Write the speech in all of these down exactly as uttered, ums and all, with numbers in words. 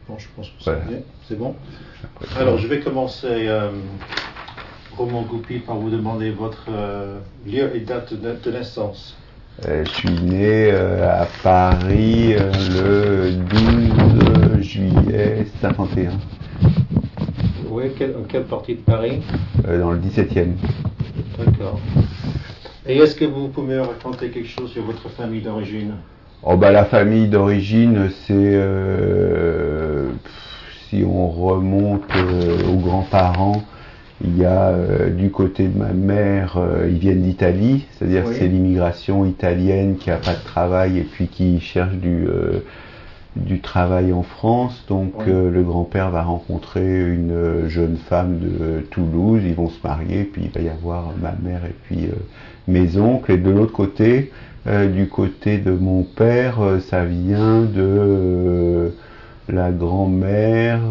Bon, je pense que c'est Voilà. bien. C'est bon. Alors, je vais commencer, euh, Roman Goupy, par vous demander votre euh, lieu et date de, de naissance. Euh, je suis né euh, à Paris euh, le douze juillet cinquante et un, Oui, quelle, en quelle partie de Paris? euh, dans le dix-septième. D'accord. Et est-ce que vous pouvez me raconter quelque chose sur votre famille d'origine? Oh bah la famille d'origine, c'est euh, si on remonte euh, aux grands-parents, il y a euh, du côté de ma mère, euh, ils viennent d'Italie, c'est-à-dire Oui. c'est l'immigration italienne qui a pas de travail et puis qui cherche du euh, du travail en France. Donc Oui. euh, le grand-père va rencontrer une jeune femme de Toulouse, ils vont se marier, puis il va y avoir ma mère et puis euh, mes oncles. Et de l'autre côté, euh, du côté de mon père, euh, ça vient de euh, la grand-mère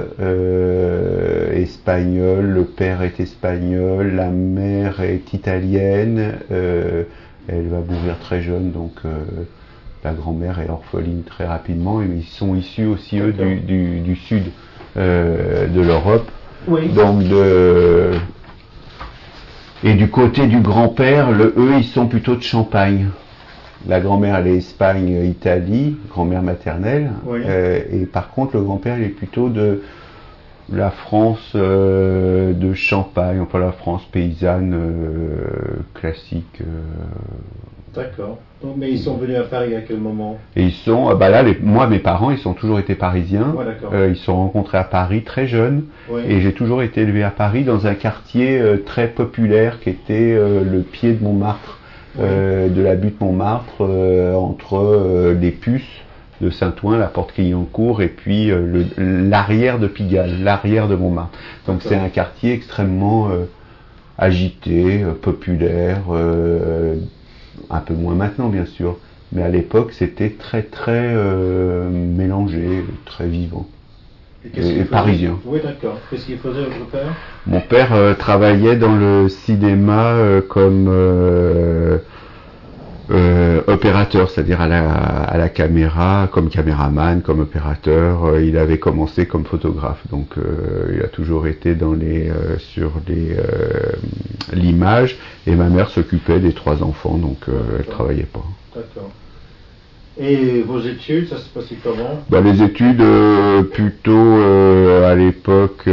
euh, espagnole, le père est espagnol, la mère est italienne, euh, elle va mourir très jeune, donc euh, la grand-mère est orpheline très rapidement, et ils sont issus aussi eux du, du, du sud euh, de l'Europe. Oui. Donc de et du côté du grand-père, le eux ils sont plutôt de Champagne. La grand-mère elle est Espagne, Italie, grand-mère maternelle, Oui. euh, et par contre le grand-père il est plutôt de la France euh, de Champagne, enfin la France paysanne euh, classique. Euh, D'accord. Donc, mais ils sont venus à Paris à quel moment? Et ils sont, euh, bah là, les, moi, mes parents, ils ont toujours été parisiens. Ouais, d'accord. Euh, ils se sont rencontrés à Paris très jeunes. Oui. Et j'ai toujours été élevé à Paris dans un quartier euh, très populaire qui était euh, le pied de Montmartre, Oui. euh, de la butte Montmartre, euh, entre euh, les Puces de Saint-Ouen, la porte Clignancourt, et puis euh, le- l'arrière de Pigalle, l'arrière de Montmartre. Donc D'accord. c'est un quartier extrêmement euh, agité, euh, populaire, euh, un peu moins maintenant bien sûr, mais à l'époque c'était très très euh, mélangé, très vivant. qu'est-ce Et, qu'il et faisait? parisien. Oui, d'accord. Qu'est-ce qu'il faisait, votre père? Mon père euh, travaillait dans le cinéma euh, comme euh, euh, opérateur, c'est-à-dire à la, à la caméra, comme caméraman, comme opérateur. Euh, il avait commencé comme photographe, donc euh, il a toujours été dans les, euh, sur les, euh, l'image. Et ma mère s'occupait des trois enfants, donc euh, elle travaillait pas. D'accord. Et vos études, ça se passait comment? Bah, les études, euh, plutôt euh, à l'époque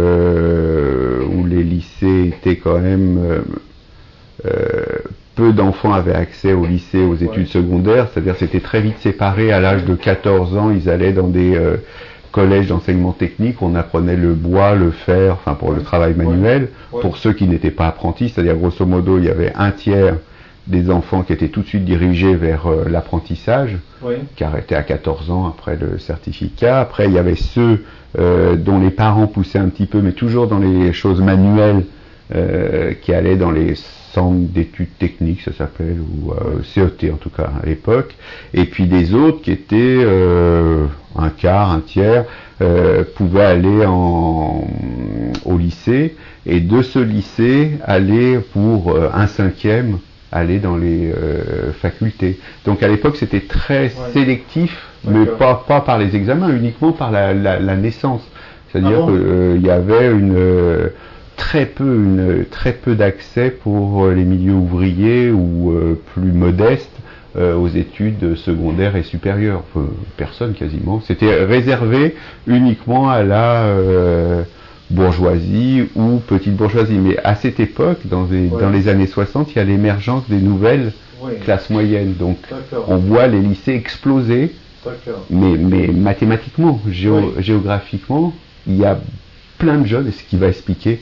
euh, où les lycées étaient quand même... Euh, euh, peu d'enfants avaient accès au lycée, aux études Ouais. secondaires, c'est-à-dire c'était très vite séparé. À l'âge de quatorze ans, ils allaient dans des euh, collèges d'enseignement technique, on apprenait le bois, le fer, enfin pour le travail manuel. Ouais. Pour ceux qui n'étaient pas apprentis, c'est-à-dire grosso modo, il y avait un tiers des enfants qui étaient tout de suite dirigés vers euh, l'apprentissage, Oui. qui arrêtaient à quatorze ans après le certificat. Après, il y avait ceux euh, dont les parents poussaient un petit peu, mais toujours dans les choses manuelles, euh, qui allaient dans les centres d'études techniques, ça s'appelle, ou euh, C E T en tout cas à l'époque. Et puis des autres qui étaient euh, un quart, un tiers, euh, pouvaient aller en, au lycée, et de ce lycée aller pour euh, un cinquième aller dans les euh, facultés. Donc à l'époque c'était très Ouais. sélectif, mais D'accord. pas, pas par les examens, uniquement par la, la, la naissance. C'est-à-dire Ah bon? qu'il euh, y avait une, euh, très peu, une, très peu d'accès pour euh, les milieux ouvriers ou euh, plus modestes euh, aux études secondaires et supérieures. Enfin, personne quasiment. C'était réservé uniquement à la... Euh, bourgeoisie ou petite bourgeoisie. Mais à cette époque, dans les, Ouais. dans les années soixante, il y a l'émergence des nouvelles Oui. classes moyennes. Donc D'accord. on voit les lycées exploser, D'accord. mais, mais mathématiquement, géo- Oui. géographiquement, il y a plein de jeunes, et ce qui va expliquer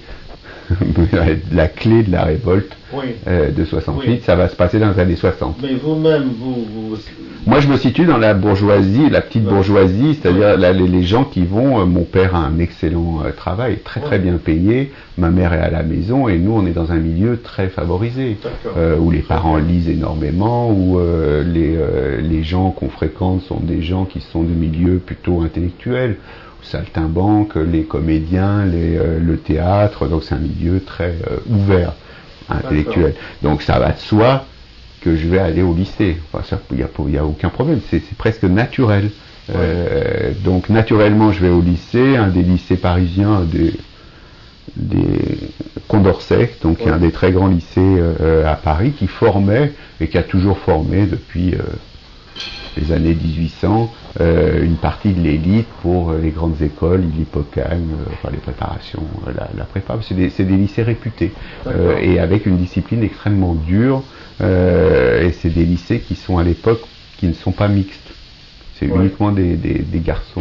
la clé de la révolte Oui. euh, de soixante-huit, Oui. ça va se passer dans les années soixante. Mais vous-même, vous, vous... Moi, je me situe dans la bourgeoisie, la petite Ouais. bourgeoisie, c'est-à-dire Ouais. la- les, les gens qui vont. Euh, mon père a un excellent euh, travail, très très Ouais. bien payé. Ma mère est à la maison, et nous, on est dans un milieu très favorisé, D'accord. euh, où les parents lisent énormément, où euh, les, euh, les gens qu'on fréquente sont des gens qui sont de milieux plutôt intellectuels. Saltimbanque, les comédiens, les, euh, le théâtre. Donc c'est un milieu très euh, ouvert, intellectuel. Donc ça va de soi que je vais aller au lycée. Enfin, ça, il n'y a, il y a aucun problème, c'est c'est presque naturel. Euh, donc naturellement, je vais au lycée, un des lycées parisiens, des, des Condorcet, donc ouais. un des très grands lycées euh, à Paris, qui formait et qui a toujours formé depuis euh, les années dix-huit cents euh, une partie de l'élite pour euh, les grandes écoles, l'Hippocane, euh, enfin les préparations, euh, la, la prépa. C'est des, c'est des lycées réputés euh, et avec une discipline extrêmement dure. Euh, et c'est des lycées qui sont à l'époque qui ne sont pas mixtes. C'est ouais. uniquement des, des, des garçons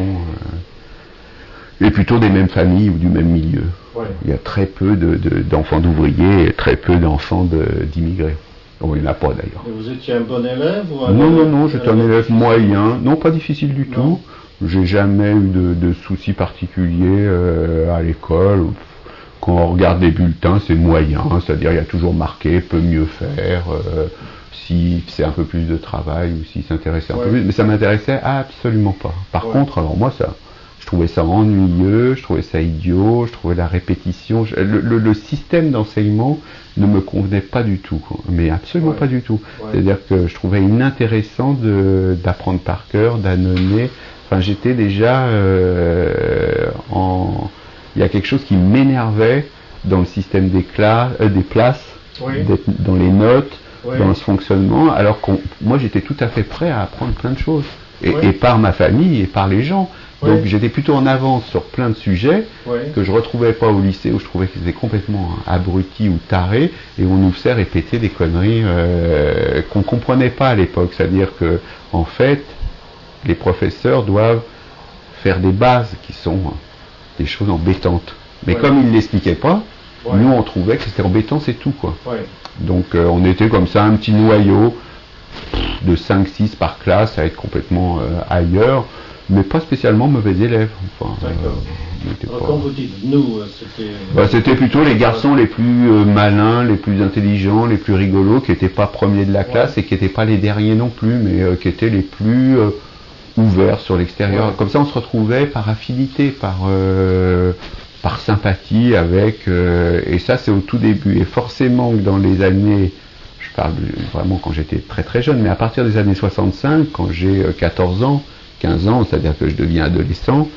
euh, et plutôt des mêmes familles ou du même milieu. Ouais. Il y a très peu de, de, d'enfants d'ouvriers et très peu d'enfants de, d'immigrés. Bon, il n'y en a pas d'ailleurs. Et vous étiez un bon élève ou un Non, élève, non, non, j'étais un élève difficile. moyen. Non, pas difficile du non. tout. J'ai jamais eu de, de soucis particuliers euh, à l'école. Quand on regarde les bulletins, c'est moyen, c'est-à-dire il y a toujours marqué peut mieux faire. Euh, si c'est un peu plus de travail ou s'il s'intéressait un ouais. peu plus, mais ça m'intéressait absolument pas. Par ouais. contre, alors moi, ça, je trouvais ça ennuyeux, je trouvais ça idiot, je trouvais la répétition, je, le, le, le système d'enseignement ne me convenait pas du tout, quoi, mais absolument ouais. pas du tout. Ouais. C'est-à-dire que je trouvais inintéressant de, d'apprendre par cœur, d'annonner. Enfin, j'étais déjà euh, en... Il y a quelque chose qui m'énervait dans le système des, classes, euh, des places, oui. dans les notes, oui. dans ce fonctionnement, alors que moi j'étais tout à fait prêt à apprendre plein de choses, et, oui. et par ma famille et par les gens. Oui. Donc j'étais plutôt en avance sur plein de sujets oui. que je ne retrouvais pas au lycée, où je trouvais qu'ils étaient complètement abrutis ou tarés, et on nous faisait répéter des conneries euh, qu'on ne comprenait pas à l'époque. C'est-à-dire que, en fait, les professeurs doivent faire des bases qui sont des choses embêtantes. Mais ouais. comme ils ne l'expliquaient pas, ouais. nous on trouvait que c'était embêtant, c'est tout, quoi. Ouais. Donc euh, on était comme ça, un petit noyau de cinq six par classe à être complètement euh, ailleurs, mais pas spécialement mauvais élèves. Enfin, euh, Alors, pas... Quand vous dites nous, c'était... Bah, c'était plutôt les garçons les plus euh, malins, les plus intelligents, les plus rigolos, qui n'étaient pas premiers de la classe ouais. et qui n'étaient pas les derniers non plus, mais euh, qui étaient les plus... Euh, ouvert sur l'extérieur. Ouais. Comme ça, on se retrouvait par affinité, par, euh, par sympathie avec... Euh, et ça, c'est au tout début. Et forcément, dans les années... Je parle vraiment quand j'étais très très jeune, mais à partir des années soixante-cinq, quand j'ai quatorze ans, quinze ans, c'est-à-dire que je deviens adolescent,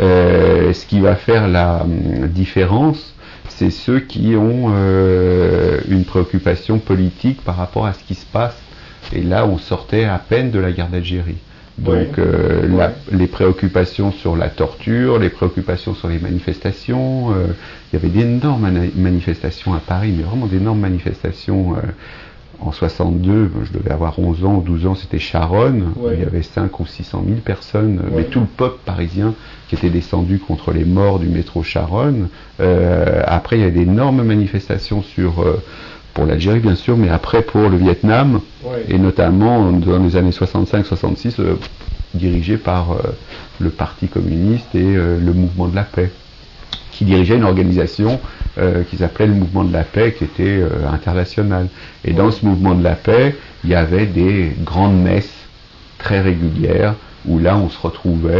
euh, ce qui va faire la euh, différence, c'est ceux qui ont euh, une préoccupation politique par rapport à ce qui se passe. Et là, on sortait à peine de la guerre d'Algérie. Donc oui. euh, oui. La, les préoccupations sur la torture, les préoccupations sur les manifestations, euh, il y avait d'énormes mani- manifestations à Paris, mais vraiment d'énormes manifestations. Euh, en soixante-deux, je devais avoir onze ans ou douze ans, c'était Charonne, oui. il y avait cinq ou six cent mille personnes, oui. mais tout le peuple parisien qui était descendu contre les morts du métro Charonne. Euh, après, il y a d'énormes manifestations sur... Euh, pour l'Algérie bien sûr, mais après pour le Vietnam, oui. et notamment dans les années soixante-cinq soixante-six, euh, dirigé par euh, le Parti communiste et euh, le Mouvement de la paix, qui dirigeait une organisation euh, qui s'appelait le Mouvement de la paix, qui était euh, international. Et oui. dans ce Mouvement de la paix, il y avait des grandes messes très régulières, où là on se retrouvait...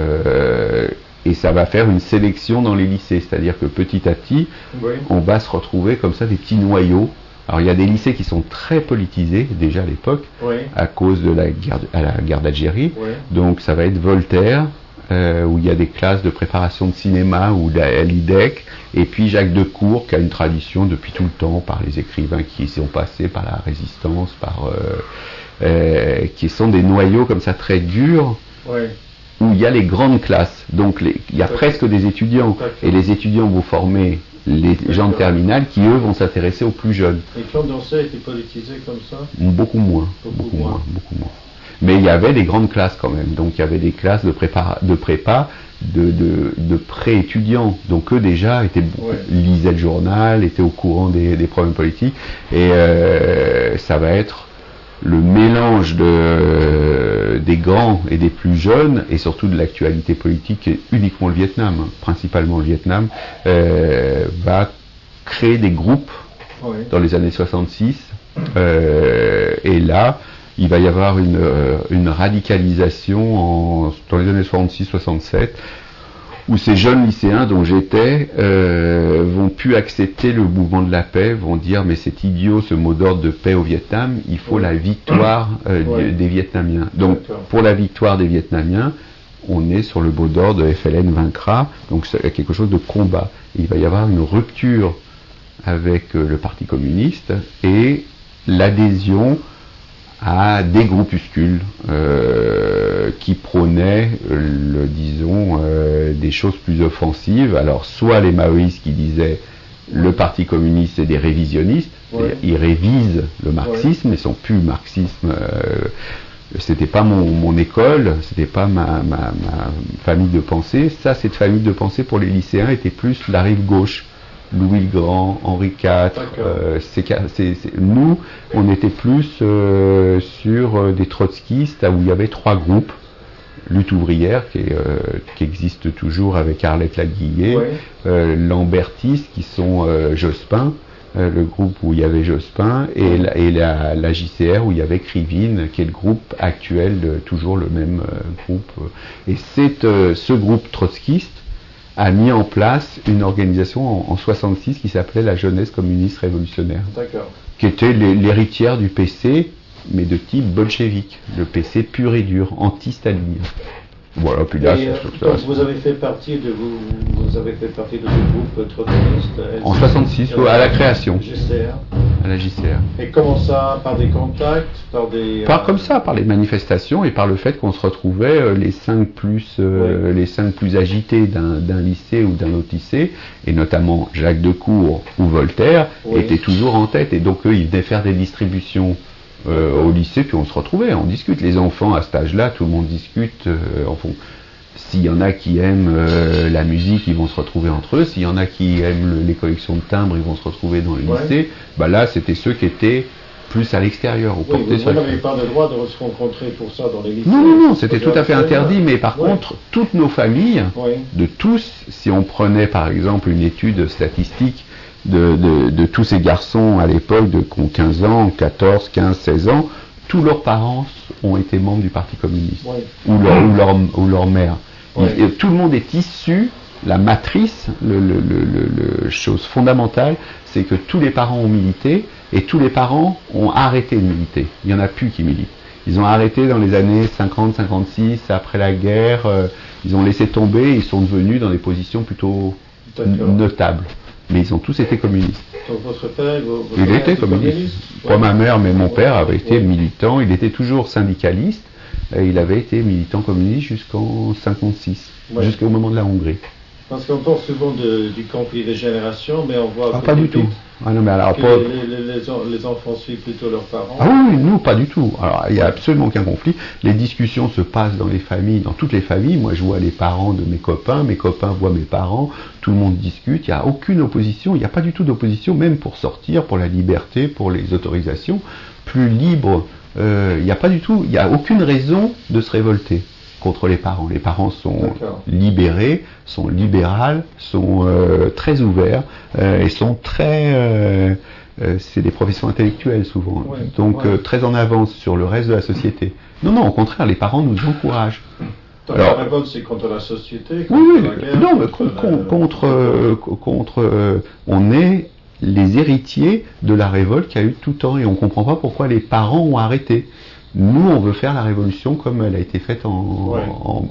Euh, et ça va faire une sélection dans les lycées, c'est-à-dire que petit à petit, oui. on va se retrouver comme ça des petits noyaux. Alors il y a des lycées qui sont très politisés déjà à l'époque, oui. à cause de la guerre, à la guerre d'Algérie. Oui. Donc ça va être Voltaire, euh, où il y a des classes de préparation de cinéma, ou à l'I D E C, et puis Jacques Decour, qui a une tradition depuis tout le temps, par les écrivains qui y sont passés, par la résistance, par euh, euh, qui sont des noyaux comme ça très durs. Oui. Où il y a les grandes classes, donc les, il y a presque des étudiants, et les étudiants vont former les gens de terminale qui eux vont s'intéresser aux plus jeunes. Et Condorcet était politisé comme ça ? Beaucoup moins, beaucoup, beaucoup moins. moins, beaucoup moins. Mais il y avait des grandes classes quand même, donc il y avait des classes de prépa, de prépa, de, de, de pré-étudiants, donc eux déjà étaient, ouais. lisaient le journal, étaient au courant des, des problèmes politiques, et euh, ça va être le mélange de, des grands et des plus jeunes, et surtout de l'actualité politique, et uniquement le Vietnam, principalement le Vietnam, euh, va créer des groupes oui. dans les années soixante-six, euh, et là, il va y avoir une, une radicalisation en, dans les années soixante-six soixante-sept, où ces jeunes lycéens dont j'étais euh, vont plus accepter le mouvement de la paix, vont dire mais c'est idiot ce mot d'ordre de paix au Vietnam, il faut oui. la victoire euh, ouais. des, des Vietnamiens. Donc pour la victoire des Vietnamiens, on est sur le mot d'ordre de F L N vaincra, donc c'est quelque chose de combat. Il va y avoir une rupture avec euh, le Parti communiste et l'adhésion à des groupuscules euh, qui prônaient, euh, le, disons, euh, des choses plus offensives. Alors, soit les maoïstes qui disaient le Parti communiste c'est des révisionnistes, ouais. Ils révisent le marxisme, ouais. Ils sont plus marxisme. Euh, c'était pas mon, mon école, c'était pas ma, ma, ma famille de pensée. Ça, cette famille de pensée pour les lycéens était plus la rive gauche. Louis le Grand, Henri quatre. Euh, c'est, c'est, c'est, nous, on était plus euh, sur euh, des trotskistes où il y avait trois groupes. Lutte ouvrière qui, est, euh, qui existe toujours avec Arlette Laguillet, ouais. euh, Lambertistes qui sont euh, Jospin, euh, le groupe où il y avait Jospin, et, la, et la, la J C R où il y avait Krivine, qui est le groupe actuel, de, toujours le même euh, groupe. Et c'est euh, ce groupe trotskiste a mis en place une organisation en, en soixante-six qui s'appelait la Jeunesse communiste révolutionnaire, D'accord. qui était l'héritière du P C, mais de type bolchevique, le P C pur et dur, anti-stalinien. Voilà, puis là, et, c'est, euh, donc vous avez fait partie de vous, vous avez fait partie de ce groupe trotskiste en soixante-six, euh, à la création. J C R. À la J C R. Et comment ça, par des contacts, par des. Par euh... comme ça, par les manifestations et par le fait qu'on se retrouvait euh, les cinq plus, euh, oui. les cinq plus agités d'un, d'un lycée ou d'un autre lycée, et notamment Jacques Decour ou Voltaire, oui. étaient toujours en tête, et donc eux, ils venaient faire des distributions. Euh, au lycée, puis on se retrouvait, on discute. Les enfants à cet âge-là, tout le monde discute. Euh, enfin, s'il y en a qui aiment euh, la musique, ils vont se retrouver entre eux. S'il y en a qui aiment le, les collections de timbres, ils vont se retrouver dans le ouais. lycée. Bah là, c'était ceux qui étaient plus à l'extérieur. Oui, vous vous n'avez pas le droit de se rencontrer pour ça dans les lycées. Non, non, non, c'était tout à fait interdit. Mais par ouais. contre, toutes nos familles, ouais. de tous, si on prenait par exemple une étude statistique De, de, de tous ces garçons à l'époque de qui ont quinze ans, quatorze, quinze, seize ans, tous leurs parents ont été membres du Parti communiste, ouais. ou, leur, ou, leur, ou leur mère. Ouais. Et, et tout le monde est issu, la matrice, le, le, le, le, le chose fondamentale, c'est que tous les parents ont milité et tous les parents ont arrêté de militer. Il n'y en a plus qui militent. Ils ont arrêté dans les années cinquante, cinquante-six, après la guerre, euh, ils ont laissé tomber, ils sont devenus dans des positions plutôt n- notables. Mais ils ont tous été communistes. Donc votre père, votre il était communiste. communiste. Pas ouais. ma mère, mais mon père avait été ouais. militant. Il était toujours syndicaliste. Et il avait été militant communiste jusqu'en cinquante-six, ouais. jusqu'au moment de la Hongrie. Parce qu'on parle souvent de, du conflit des générations, mais on voit ah, pas du tout. Ah non, mais alors, que pas... les, les, les, les enfants suivent plutôt leurs parents. Ah oui, nous, pas du tout. Alors, il n'y a absolument aucun conflit. Les discussions se passent dans les familles, dans toutes les familles. Moi, je vois les parents de mes copains, mes copains voient mes parents, tout le monde discute, il n'y a aucune opposition, il n'y a pas du tout d'opposition, même pour sortir, pour la liberté, pour les autorisations, plus libre. Euh, il n'y a pas du tout, il n'y a aucune raison de se révolter contre les parents. Les parents sont D'accord. libérés, sont libérales, sont euh, très ouverts euh, et sont très... Euh, euh, c'est des professions intellectuelles souvent, ouais, donc ouais. Euh, très en avance sur le reste de la société. Non, non, au contraire, les parents nous encouragent. Donc Alors, la révolte, c'est contre la société, contre oui, la guerre, non, mais contre... contre, la... contre, euh, contre euh, on est les héritiers de la révolte qu'il y a eu tout temps et on ne comprend pas pourquoi les parents ont arrêté. Nous, on veut faire la révolution comme elle a été faite en, ouais. en,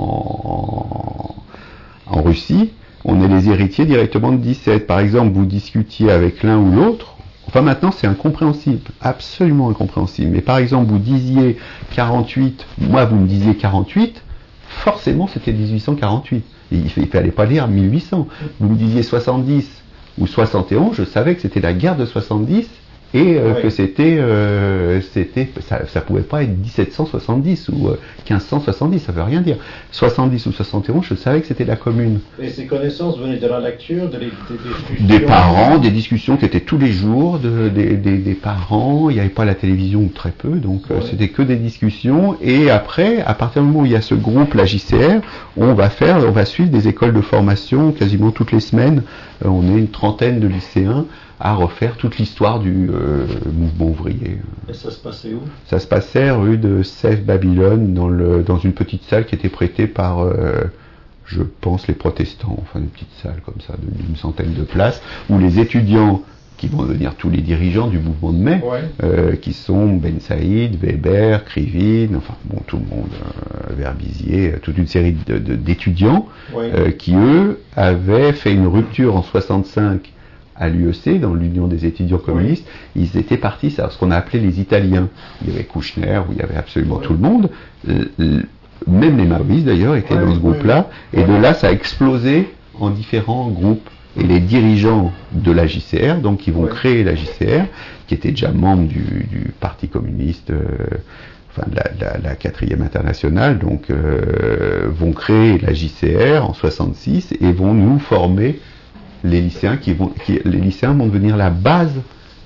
en, en, en Russie. On est les héritiers directement de dix-sept. Par exemple, vous discutiez avec l'un ou l'autre. Enfin, maintenant, c'est incompréhensible. Absolument incompréhensible. Mais par exemple, vous disiez quarante-huit, moi, vous me disiez quarante-huit, forcément, c'était dix-huit cent quarante-huit. Il ne fallait pas dire mille huit cents. Vous me disiez soixante-dix ou soixante et onze, je savais que c'était la guerre de soixante-dix. Et euh, ouais. que c'était, euh, c'était ça, ça pouvait pas être dix-sept cent soixante-dix ou euh, quinze cent soixante-dix, ça veut rien dire. soixante-dix ou soixante et onze, je savais que c'était la commune. Et ces connaissances venaient de la lecture, de les, des discussions. Des parents, des discussions qui étaient tous les jours, de, des, des, des parents. Il n'y avait pas la télévision ou très peu, donc ouais. euh, c'était que des discussions. Et après, à partir du moment où il y a ce groupe, la J C R, on va faire, on va suivre des écoles de formation quasiment toutes les semaines. Euh, on est une trentaine de lycéens à refaire toute l'histoire du euh, mouvement ouvrier. Et ça se passait où ? Ça se passait rue de Sèvres Babylone, dans, le, dans une petite salle qui était prêtée par, euh, je pense, les protestants, enfin une petite salle comme ça, d'une centaine de places, où les étudiants qui vont devenir tous les dirigeants du mouvement de mai, ouais. euh, qui sont Ben Saïd, Weber, Krivine, enfin bon, tout le monde, euh, Verbizier, toute une série de, de, d'étudiants ouais. euh, qui, eux, avaient fait une rupture en soixante-cinq à l'U E C, dans l'Union des étudiants communistes. Oui. Ils étaient partis, c'est ce qu'on a appelé les Italiens. Il y avait Kouchner, où il y avait absolument oui. tout le monde. Euh, même les maoïstes, d'ailleurs, étaient oui, dans ce groupe-là. Oui. Et de là, ça a explosé en différents groupes. Et les dirigeants de la J C R, donc qui vont oui. créer la J C R, qui étaient déjà membres du, du Parti communiste, euh, enfin de la, la, la quatrième internationale, donc euh, vont créer la J C R en soixante-six et vont nous former les lycéens qui vont, qui, les lycéens vont devenir la base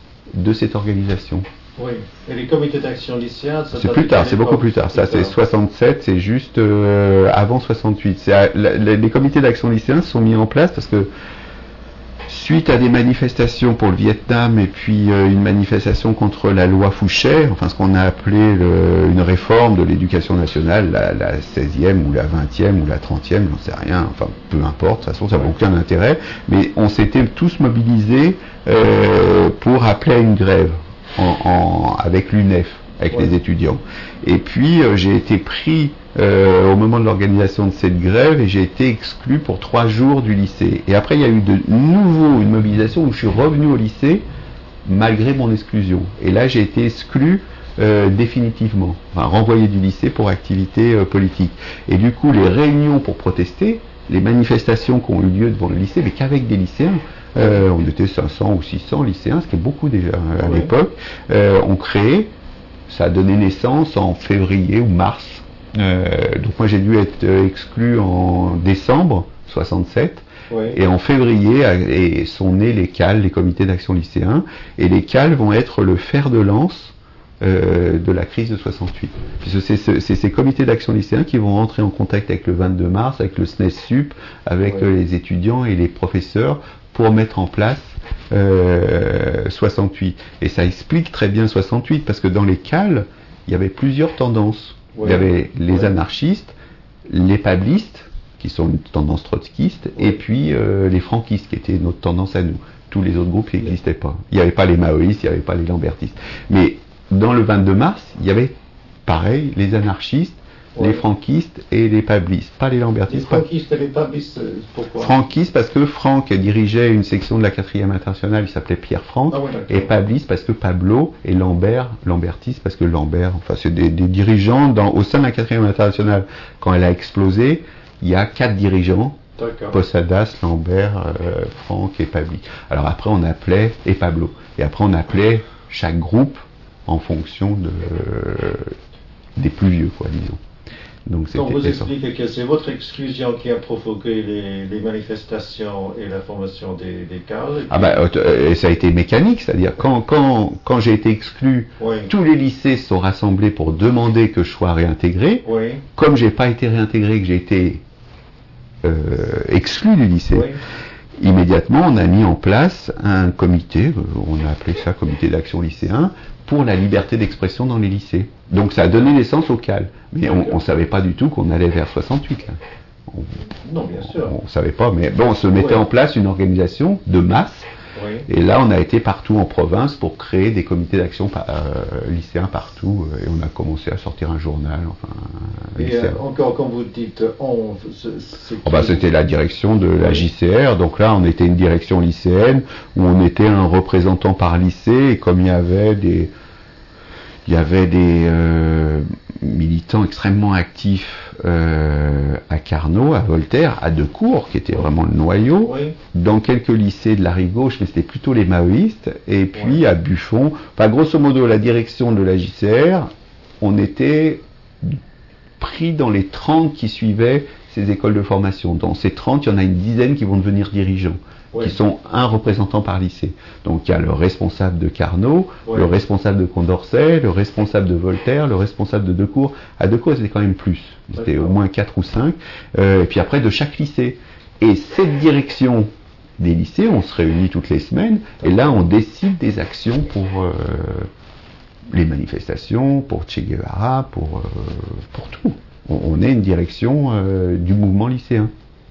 de cette organisation. Oui. Et les comités d'action lycéens, ça c'est plus tard, c'est beaucoup plus tard. Ça, c'est soixante-sept, c'est juste euh, avant soixante-huit. C'est à, la, la, les comités d'action lycéens se sont mis en place parce que suite à des manifestations pour le Vietnam et puis euh, une manifestation contre la loi Fouchet, enfin ce qu'on a appelé le, une réforme de l'éducation nationale, la, la seizième ou la vingtième ou la trentième, j'en sais rien, enfin peu importe, de toute façon ça n'a aucun intérêt, mais on s'était tous mobilisés euh, pour appeler à une grève en, en, avec l'U N E F, avec ouais. les étudiants. Et puis euh, j'ai été pris Euh, au moment de l'organisation de cette grève et j'ai été exclu pour trois jours du lycée. Et après il y a eu de nouveau une mobilisation où je suis revenu au lycée malgré mon exclusion. Et là j'ai été exclu euh, définitivement, enfin renvoyé du lycée pour activité euh, politique. Et du coup les réunions pour protester, les manifestations qui ont eu lieu devant le lycée, mais qu'avec des lycéens, euh, on était cinq cents ou six cents lycéens, ce qui est beaucoup déjà à oui. l'époque, euh, ont créé, ça a donné naissance en février ou mars. Euh, donc moi j'ai dû être euh, exclu en décembre soixante-sept oui. et en février et sont nés les C A L, les comités d'action lycéens, et les C A L vont être le fer de lance euh, de la crise de soixante-huit. Puisque c'est, c'est, c'est ces comités d'action lycéens qui vont rentrer en contact avec le vingt-deux mars, avec le S N E S Sup, avec oui. euh, les étudiants et les professeurs pour mettre en place euh, soixante-huit. Et ça explique très bien soixante-huit parce que dans les C A L, il y avait plusieurs tendances. Ouais. Il y avait les ouais. anarchistes, les pablistes, qui sont une tendance trotskiste, ouais. et puis euh, les franquistes, qui étaient notre tendance à nous. Tous les autres groupes n'existaient pas. Il n'y avait pas les maoïstes, il n'y avait pas les lambertistes. Mais dans le vingt-deux mars, il y avait, pareil, les anarchistes, ouais. les franquistes et les pablistes. Pas les lambertistes. Les franquistes pas... et les pablistes, pourquoi? Franquistes parce que Franck dirigeait une section de la quatrième internationale, il s'appelait Pierre Franck, ah ouais, et pablistes parce que Pablo, et Lambert, lambertiste parce que Lambert, enfin c'est des, des dirigeants dans, au sein de la quatrième internationale. Quand elle a explosé, il y a quatre dirigeants, d'accord. Posadas, Lambert, euh, Franck et Pabli. Alors après on appelait, et Pablo, et après on appelait chaque groupe en fonction de, euh, des plus vieux, quoi, disons. Donc, Donc vous expliquez que c'est votre exclusion qui a provoqué les, les manifestations et la formation des, des C A L. Ah bah, euh, ça a été mécanique, c'est-à-dire quand, quand, quand j'ai été exclu, oui. tous les lycées se sont rassemblés pour demander que je sois réintégré. Oui. Comme j'ai pas été réintégré, que j'ai été euh, exclu du lycée, oui. immédiatement on a mis en place un comité, on a appelé ça comité d'action lycéen, pour la liberté d'expression dans les lycées. Donc ça a donné naissance au C A L. Mais on ne savait pas du tout qu'on allait vers soixante-huit. Là. On, non, bien sûr. On ne savait pas, mais bon, on se mettait oui. en place une organisation de masse. Oui. Et là, on a été partout en province pour créer des comités d'action euh, lycéens partout. Et on a commencé à sortir un journal. Enfin, un et euh, encore, quand vous dites on, c'est oh bah, c'était la direction de la J C R. Donc là, on était une direction lycéenne où on était un représentant par lycée. Et comme il y avait des... Il y avait des euh, militants extrêmement actifs euh, à Carnot, à Voltaire, à Decourt, qui était vraiment le noyau, oui. dans quelques lycées de la rive gauche, mais c'était plutôt les maoïstes, et puis oui. à Buffon. Enfin, grosso modo, la direction de la J C R, on était pris dans les trente qui suivaient ces écoles de formation. Dans ces trente, il y en a une dizaine qui vont devenir dirigeants. Oui. Qui sont un représentant par lycée. Donc il y a le responsable de Carnot, oui. le responsable de Condorcet, le responsable de Voltaire, le responsable de Decourt. À Decourt, c'était quand même plus. C'était D'accord. au moins quatre ou cinq. Euh, et puis après, de chaque lycée. Et cette direction des lycées, on se réunit toutes les semaines, et là, on décide des actions pour euh, les manifestations, pour Che Guevara, pour, euh, pour tout. On, on est une direction euh, du mouvement lycéen.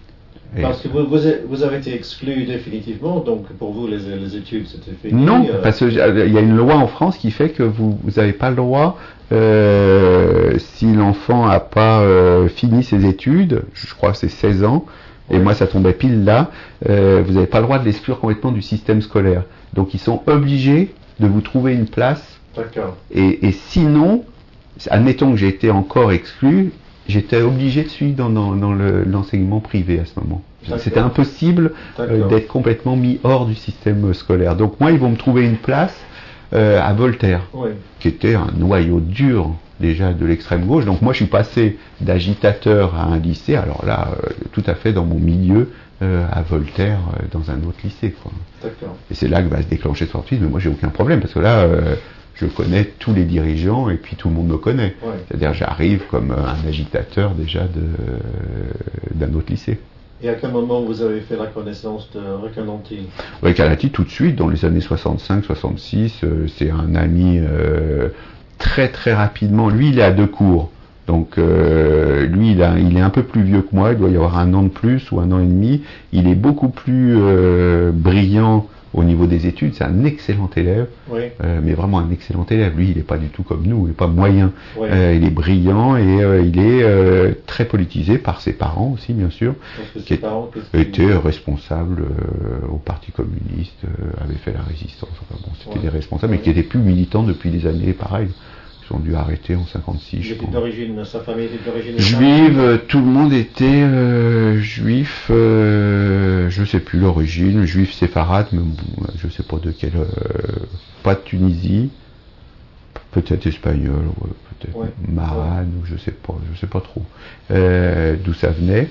Et parce que vous, vous, vous avez été exclu définitivement, donc pour vous les, les études c'était fini. Non, euh... parce qu'il y a une loi en France qui fait que vous n'avez pas le droit, euh, si l'enfant n'a pas euh, fini ses études, je crois que c'est seize ans, et oui. moi ça tombait pile là, euh, vous n'avez pas le droit de l'exclure complètement du système scolaire. Donc ils sont obligés de vous trouver une place. D'accord. Et, et sinon, admettons que j'ai été encore exclu, j'étais obligé de suivre dans, dans, dans le, l'enseignement privé à ce moment. D'accord. C'était impossible euh, d'être complètement mis hors du système scolaire. Donc moi, ils vont me trouver une place euh, à Voltaire, oui. qui était un noyau dur déjà de l'extrême gauche. Donc moi, je suis passé d'agitateur à un lycée, alors là, euh, tout à fait dans mon milieu, euh, à Voltaire, euh, dans un autre lycée, quoi. D'accord. Et c'est là que va se déclencher ce fortuit, mais moi, j'ai aucun problème, parce que là... Euh, je connais tous les dirigeants et puis tout le monde me connaît. Ouais. C'est-à-dire j'arrive comme un agitateur déjà de, d'un autre lycée. Et à quel moment vous avez fait la connaissance de Recanati ? Recanati tout de suite, dans les années soixante-cinq soixante-six, euh, c'est un ami euh, très très rapidement. Lui, il est à deux cours. Donc euh, lui, il, a, il est un peu plus vieux que moi, il doit y avoir un an de plus ou un an et demi. Il est beaucoup plus euh, brillant au niveau des études, c'est un excellent élève, oui. euh, mais vraiment un excellent élève. Lui, il n'est pas du tout comme nous, il n'est pas moyen. Oui. Euh, il est brillant et euh, il est euh, très politisé par ses parents aussi, bien sûr, qui est, parents, étaient responsables euh, au Parti communiste, euh, avaient fait la résistance. Enfin bon, c'était oui. des responsables, oui. mais qui n'étaient plus militants depuis des années pareilles. Ils ont dû arrêter en cinquante-six. Il était d'origine, sa famille était d'origine juive, euh, tout le monde était euh, juif, euh, je sais plus l'origine, juif séfarade, mais bon, je sais pas de quelle, euh, pas de Tunisie, peut-être espagnol, ouais, peut-être ouais. marane, ouais. ou je sais pas, je sais pas trop euh, d'où ça venait.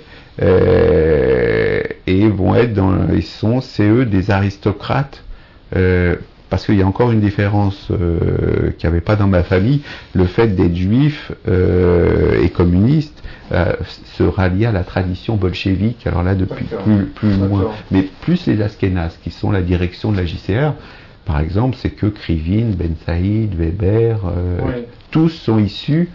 Euh, et vont être dans, ils sont, c'est eux des aristocrates. Euh, Parce qu'il y a encore une différence euh, qu'il n'y avait pas dans ma famille, le fait d'être juif euh, et communiste euh, se ralliait à la tradition bolchevique, alors là depuis D'accord. plus, plus loin. Mais plus les Askénazes, qui sont la direction de la J C R, par exemple, c'est que Krivine, Ben Saïd, Weber, euh, oui. tous sont issus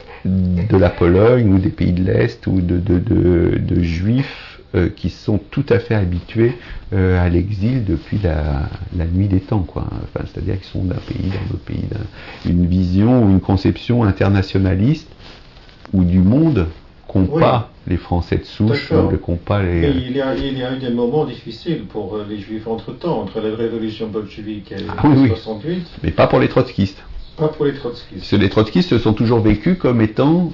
de la Pologne ou des pays de l'Est ou de, de, de, de juifs Euh, qui sont tout à fait habitués euh, à l'exil depuis la, la nuit des temps, quoi. Enfin, c'est-à-dire qu'ils sont d'un pays, d'un autre pays, d'un, une vision ou une conception internationaliste ou du monde qu'ont oui. pas les Français de souche, ne qu'ont pas les. Mais il y a, il y a eu des moments difficiles pour euh, les Juifs entre-temps, entre la révolution bolchevique et ah, oui, soixante-huit. Oui. Mais pas pour les trotskistes. Pas pour les trotskistes. Parce que les trotskistes se sont toujours vécus comme étant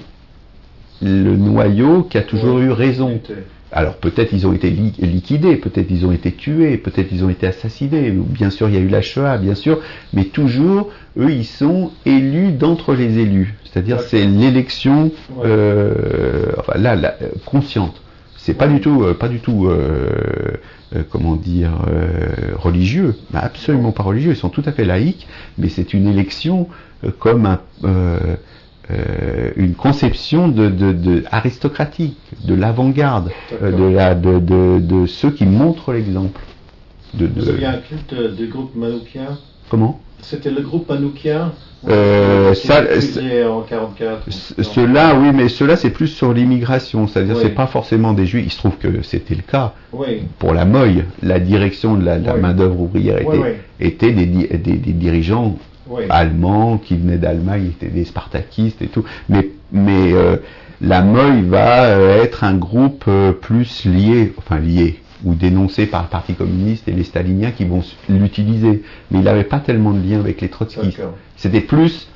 le noyau qui a toujours oui. eu raison. Était. Alors peut-être ils ont été li- liquidés, peut-être ils ont été tués, peut-être ils ont été assassinés, bien sûr il y a eu la Shoah, bien sûr, mais toujours, eux ils sont élus d'entre les élus, c'est-à-dire D'accord. c'est l'élection, ouais. euh, enfin là, là consciente, c'est ouais. pas du tout, euh, pas du tout, euh, euh, comment dire, euh, religieux, absolument pas religieux, ils sont tout à fait laïcs, mais c'est une élection euh, comme un... Euh, Euh, une conception de, de, de aristocratique, de l'avant-garde, euh, de, la, de, de, de ceux qui montrent l'exemple. De, de... Vous aviez un culte du groupe Manoukian ? Comment ? C'était le groupe Manoukian euh, ça, en quarante-quatre. Ceux-là, oui, mais ceux-là, c'est plus sur l'immigration, c'est-à-dire oui. c'est pas forcément des Juifs. Il se trouve que c'était le cas. Oui. Pour la M O I, la direction de la, de la oui. main-d'œuvre ouvrière était, oui, oui. était des, des, des dirigeants. Oui. Allemands qui venaient d'Allemagne, étaient des spartakistes et tout, mais, mais euh, la M O I va euh, être un groupe euh, plus lié, enfin lié, ou dénoncé par le Parti communiste et les staliniens qui vont l'utiliser, mais il n'avait pas tellement de lien avec les trotskistes. D'accord. C'était plus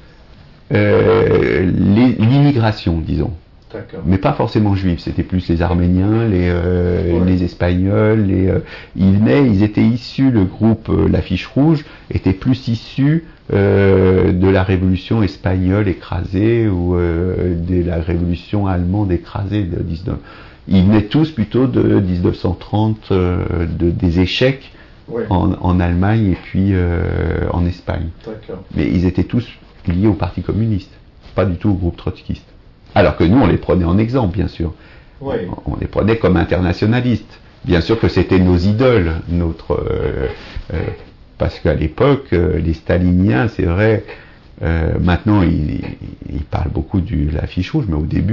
euh, les, l'immigration, disons. D'accord. Mais pas forcément juifs, c'était plus les Arméniens, les, euh, ouais. les Espagnols, les, euh, ils venaient, ils étaient issus, le groupe euh, l'Affiche Rouge était plus issu euh, de la révolution espagnole écrasée ou euh, de la révolution allemande écrasée de dix-neuf. Ils venaient tous plutôt de dix-neuf cent trente, euh, de, des échecs ouais. en, en Allemagne et puis euh, en Espagne. D'accord. Mais ils étaient tous liés au Parti communiste, pas du tout au groupe trotskiste. Alors que nous, on les prenait en exemple, bien sûr. Oui. On, on les prenait comme internationalistes. Bien sûr que c'était nos idoles, notre, euh, euh, parce qu'à l'époque, euh, les staliniens, c'est vrai, euh, maintenant, ils, ils parlent beaucoup de l'Affiche Rouge, mais au début,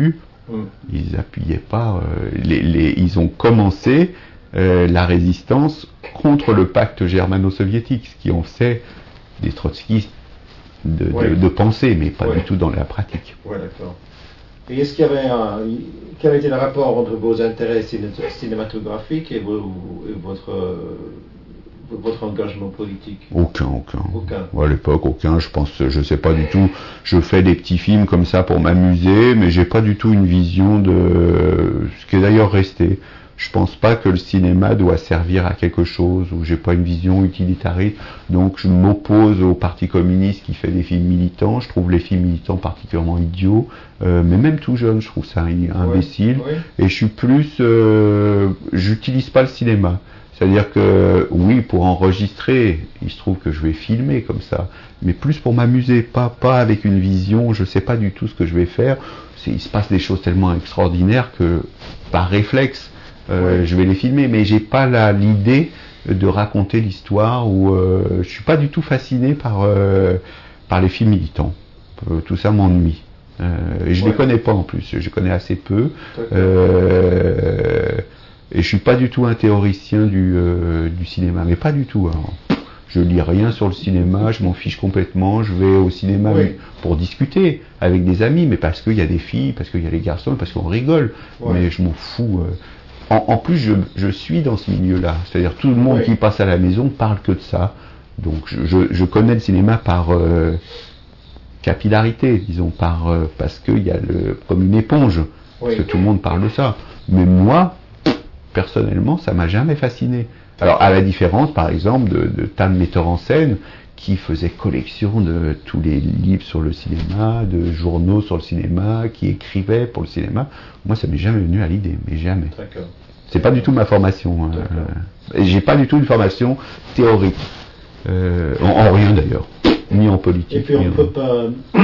Mm. Ils appuyaient pas. Euh, les, les, ils ont commencé euh, la résistance contre le pacte germano-soviétique, ce qui en fait des trotskistes de, ouais. de, de pensée, mais pas ouais. du tout dans la pratique. Ouais, d'accord. Et est-ce qu'il y avait un, quel était le rapport entre vos intérêts cinématographiques et, vos, et votre, votre engagement politique? Aucun, aucun. Aucun. À l'époque, aucun. Je pense, je sais pas du tout. Je fais des petits films comme ça pour m'amuser, mais j'ai pas du tout une vision de ce qui est d'ailleurs resté. Je pense pas que le cinéma doit servir à quelque chose, ou j'ai pas une vision utilitariste. Donc je m'oppose au Parti communiste qui fait des films militants. Je trouve les films militants particulièrement idiots, euh, mais même tout jeune, je trouve ça imbécile. Ouais, ouais. Et je suis plus, euh, j'utilise pas le cinéma. C'est-à-dire que oui, pour enregistrer, il se trouve que je vais filmer comme ça, mais plus pour m'amuser, pas pas avec une vision. Je sais pas du tout ce que je vais faire. C'est, il se passe des choses tellement extraordinaires que par réflexe. Euh, ouais. Je vais les filmer, mais j'ai pas la, l'idée de raconter l'histoire, ou euh, je suis pas du tout fasciné par euh, par les films militants. Euh, tout ça m'ennuie. Euh, et je ouais. les connais pas en plus. Je connais assez peu. Euh, et je suis pas du tout un théoricien du euh, du cinéma, mais pas du tout. Hein. Je lis rien sur le cinéma, je m'en fiche complètement. Je vais au cinéma oui. pour discuter avec des amis, mais parce qu'il y a des filles, parce qu'il y a les garçons, parce qu'on rigole. Ouais. Mais je m'en fous. Euh, En, en plus, je, je suis dans ce milieu-là. C'est-à-dire, tout le monde oui. qui passe à la maison parle que de ça. Donc, je, je, je connais le cinéma par euh, capillarité, disons, par euh, parce qu'il y a le comme une éponge, oui. parce que tout le monde parle de ça. Mais moi, personnellement, ça m'a jamais fasciné. Alors, à la différence, par exemple, de, de tas de metteurs en scène qui faisaient collection de tous les livres sur le cinéma, de journaux sur le cinéma, qui écrivaient pour le cinéma. Moi, ça m'est jamais venu à l'idée, mais jamais. D'accord. C'est pas du tout ma formation. Hein. Et j'ai pas du tout une formation théorique, euh, en, en rien d'ailleurs, ni en politique. Et puis on ne peut pas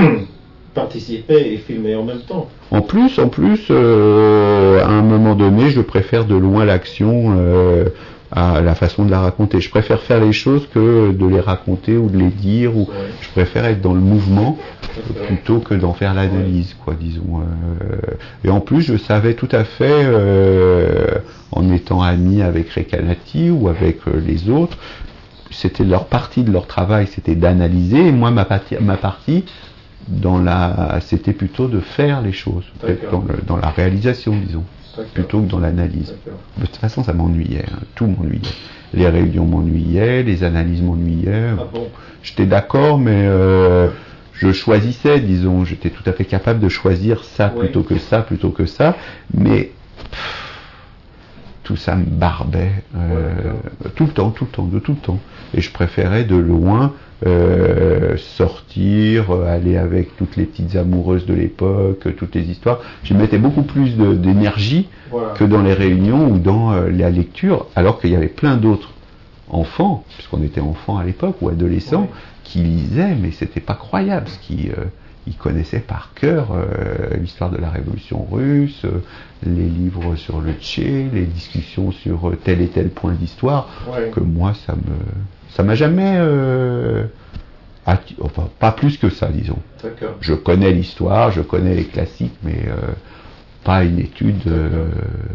participer et filmer en même temps. En plus, en plus, euh, à un moment donné, je préfère de loin l'action. Euh, à la façon de la raconter. Je préfère faire les choses que de les raconter ou de les dire, ou ouais. je préfère être dans le mouvement plutôt que d'en faire l'analyse, quoi, disons. Euh, et en plus, je savais tout à fait, euh, en étant ami avec Recanati ou avec euh, les autres, c'était leur partie de leur travail, c'était d'analyser, et moi, ma partie, ma partie dans la, c'était plutôt de faire les choses, dans, le, dans la réalisation, disons. D'accord. Plutôt que dans l'analyse. D'accord. De toute façon, ça m'ennuyait, hein. Tout m'ennuyait. Les réunions m'ennuyaient, les analyses m'ennuyaient. Ah bon? J'étais d'accord, mais euh, je choisissais, disons, j'étais tout à fait capable de choisir ça oui. plutôt que ça, plutôt que ça, mais pff, tout ça me barbait euh, ouais, tout le temps, tout le temps, de tout le temps. Et je préférais de loin Euh, sortir, aller avec toutes les petites amoureuses de l'époque, toutes les histoires. J'y mettais beaucoup plus de, d'énergie voilà. que dans les réunions ou dans euh, la lecture, alors qu'il y avait plein d'autres enfants, puisqu'on était enfants à l'époque, ou adolescents, oui. qui lisaient, mais c'était pas croyable, ce qui... Euh, ils connaissaient par cœur euh, l'histoire de la Révolution russe, euh, les livres sur le Tché, les discussions sur euh, tel et tel point d'histoire, ouais. que moi, ça me, ça m'a jamais, euh, atti- enfin, pas plus que ça, disons. D'accord. Je connais l'histoire, je connais les classiques, mais euh, pas une étude, euh,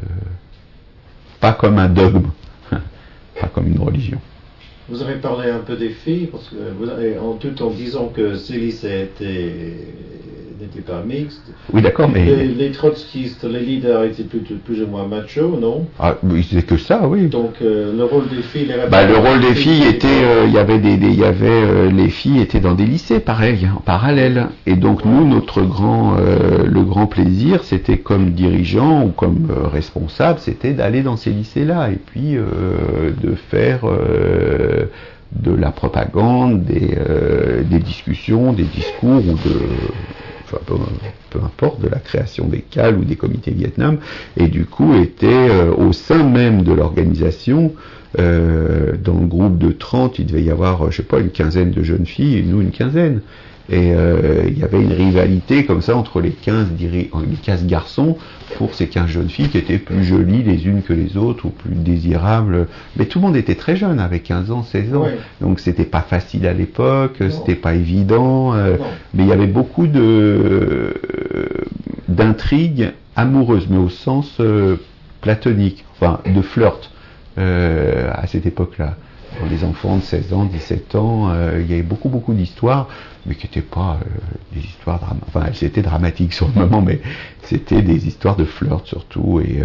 pas comme un dogme, pas comme une religion. Vous avez parlé un peu des filles, parce que vous avez, en tout en disant que ces lycées n'étaient pas mixtes. Oui, d'accord, mais... Les, les trotskistes, les leaders étaient plus, plus ou moins machos, non? Ah, ils faisaient que ça, oui. Donc, euh, le rôle des filles... Les bah, le rôle des filles était... Euh, il y avait des... Il y avait... Euh, les filles étaient dans des lycées, pareil, en parallèle. Et donc, ouais. nous, notre grand... Euh, le grand plaisir, c'était comme dirigeant ou comme euh, responsable, c'était d'aller dans ces lycées-là. Et puis, euh, de faire... Euh, de la propagande, des, euh, des discussions, des discours ou de, enfin peu, peu importe, de la création des C A L ou des comités Vietnam, et du coup était euh, au sein même de l'organisation, euh, dans le groupe de trente, il devait y avoir, je sais pas, une quinzaine de jeunes filles, et nous une quinzaine. Et euh, il y avait une rivalité comme ça entre les quinze, les quinze garçons pour ces quinze jeunes filles qui étaient plus jolies les unes que les autres ou plus désirables. Mais tout le monde était très jeune, avec quinze ans, seize ans. Ouais. Donc c'était pas facile à l'époque, non. C'était pas évident. Euh, mais il y avait beaucoup de, d'intrigue amoureuse, mais au sens euh, platonique, enfin de flirt euh, à cette époque-là. Pour les enfants de seize ans, dix-sept ans, euh, il y avait beaucoup beaucoup d'histoires, mais qui n'étaient pas euh, des histoires dramatiques. Enfin, elles étaient dramatiques sur le moment, mais c'était des histoires de flirt surtout, et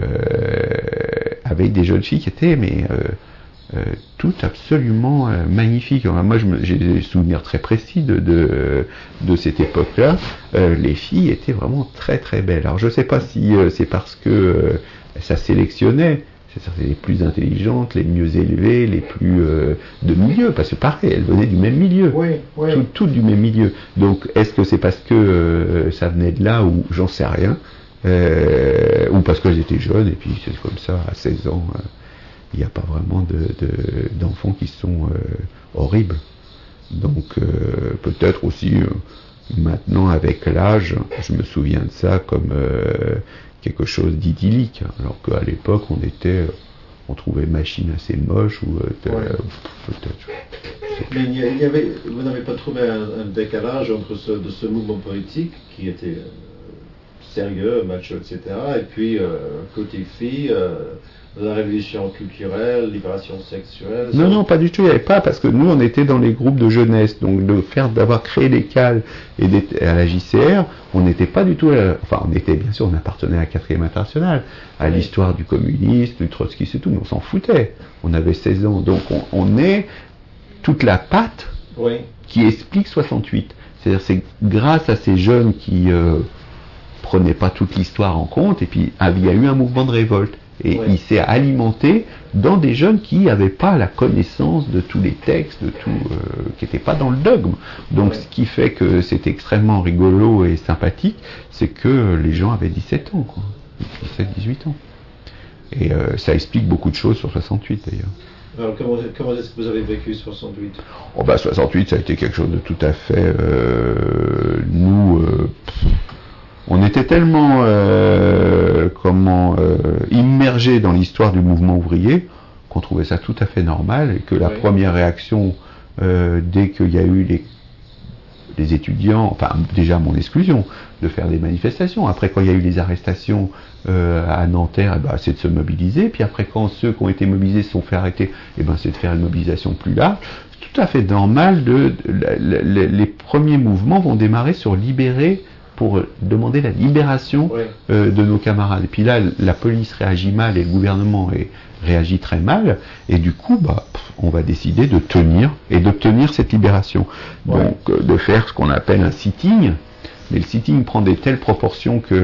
euh, avec des jeunes filles qui étaient, mais euh, euh, toutes absolument euh, magnifiques. Moi, je me, j'ai des souvenirs très précis de de, de cette époque-là. Euh, les filles étaient vraiment très très belles. Alors, je ne sais pas si euh, c'est parce que euh, ça sélectionnait. C'est les plus intelligentes, les mieux élevées, les plus euh, de milieu, parce que pareil, elles venaient du même milieu, oui, oui. Tout, tout du même milieu. Donc, est-ce que c'est parce que euh, ça venait de là, ou j'en sais rien, euh, ou parce qu'elles étaient jeunes, et puis c'est comme ça, à seize ans, il euh, n'y a pas vraiment de, de, d'enfants qui sont euh, horribles. Donc, euh, peut-être aussi, euh, maintenant, avec l'âge, je me souviens de ça comme... Euh, quelque chose d'idyllique, alors qu'à l'époque on était, on trouvait Machine assez moche, ou euh, ouais. euh, peut-être. Mais il y, il y avait, vous n'avez pas trouvé un, un décalage entre ce, de ce mouvement politique qui était euh, sérieux, macho, et cetera, et puis euh, côté filles, euh, la révolution culturelle, libération sexuelle. Non, non, pas du tout, il n'y avait pas, parce que nous, on était dans les groupes de jeunesse, donc de faire, d'avoir créé les C A L et d'être à la J C R, on n'était pas du tout, à la, enfin, on était, bien sûr, on appartenait à la quatrième internationale, à oui. l'histoire du communisme, du trotskiste et tout, mais on s'en foutait. On avait seize ans, donc on, on est toute la patte oui. qui explique soixante-huit. C'est-à-dire, c'est grâce à ces jeunes qui euh, prenaient pas toute l'histoire en compte, et puis il y a eu un mouvement de révolte. Et ouais. il s'est alimenté dans des jeunes qui n'avaient pas la connaissance de tous les textes, de tout, euh, qui n'étaient pas dans le dogme. Donc ouais. ce qui fait que c'est extrêmement rigolo et sympathique, c'est que les gens avaient dix-sept ans, quoi. dix-sept dix-huit ans. Et euh, ça explique beaucoup de choses sur soixante-huit d'ailleurs. Alors comment, comment est-ce que vous avez vécu soixante-huit ? Oh bah soixante-huit, ça a été quelque chose de tout à fait... Euh, nous... Euh, On était tellement euh, comment euh, immergés dans l'histoire du mouvement ouvrier qu'on trouvait ça tout à fait normal, et que la oui. première réaction euh, dès qu'il y a eu les, les étudiants, enfin déjà mon exclusion, de faire des manifestations. Après quand il y a eu les arrestations euh, à Nanterre, eh ben, c'est de se mobiliser. Puis après quand ceux qui ont été mobilisés se sont fait arrêter, eh ben, c'est de faire une mobilisation plus large. C'est tout à fait normal. De, de, de, de les premiers mouvements vont démarrer sur libérer, pour demander la libération ouais. euh, de nos camarades. Et puis là, la police réagit mal et le gouvernement est, réagit très mal, et du coup, bah, on va décider de tenir et d'obtenir cette libération. Ouais. Donc, euh, de faire ce qu'on appelle un sitting, mais le sitting prend des telles proportions que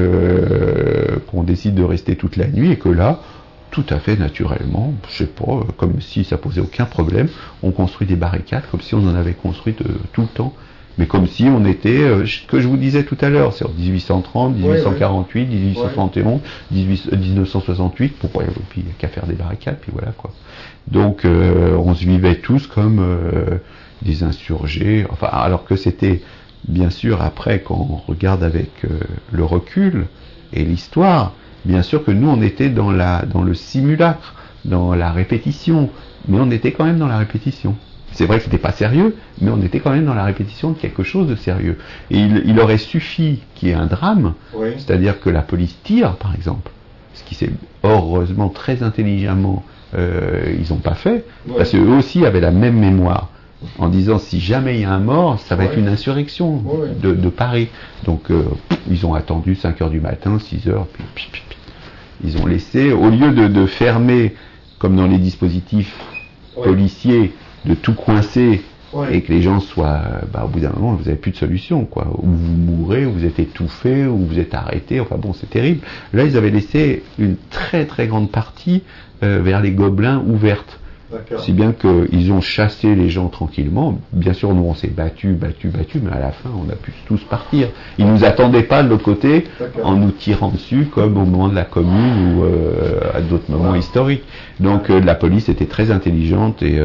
euh, qu'on décide de rester toute la nuit, et que là, tout à fait naturellement, je sais pas, euh, comme si ça posait aucun problème, on construit des barricades comme si on en avait construit euh, tout le temps. Mais comme si on était, euh, ce que je vous disais tout à l'heure, sur dix-huit cent trente, dix-huit cent quarante-huit, ouais, ouais. dix-huit cent soixante et onze, dix-neuf cent soixante-huit, pour pas, puis qu'à faire des barricades, puis voilà quoi. Donc euh, on se vivait tous comme euh, des insurgés, enfin alors que c'était, bien sûr, après quand on regarde avec euh, le recul et l'histoire, bien sûr que nous on était dans la dans le simulacre, dans la répétition, mais on était quand même dans la répétition. C'est vrai que c'était pas sérieux, mais on était quand même dans la répétition de quelque chose de sérieux. Et il, il aurait suffi qu'il y ait un drame, oui. c'est-à-dire que la police tire, par exemple, ce qui s'est heureusement très intelligemment, euh, ils n'ont pas fait, oui. parce qu'eux aussi avaient la même mémoire, en disant si jamais il y a un mort, ça va oui. être une insurrection oui. de, de Paris. Donc euh, ils ont attendu cinq heures du matin, six heures, puis, puis, puis, puis ils ont laissé, au lieu de, de fermer, comme dans les dispositifs oui. policiers, de tout coincer ouais. et que les gens soient, bah, au bout d'un moment, vous n'avez plus de solution, quoi. Ou vous mourrez, ou vous êtes étouffé, ou vous êtes arrêté, enfin bon, c'est terrible. Là, ils avaient laissé une très très grande partie euh, vers les Gobelins ouverte. D'accord. Si bien qu'ils ont chassé les gens tranquillement. Bien sûr, nous, on s'est battus, battus, battus, mais à la fin, on a pu tous partir. Ils ne nous attendaient pas de l'autre côté, D'accord. en nous tirant dessus, comme au moment de la Commune ou euh, à d'autres moments ouais. historiques. Donc, euh, la police était très intelligente et,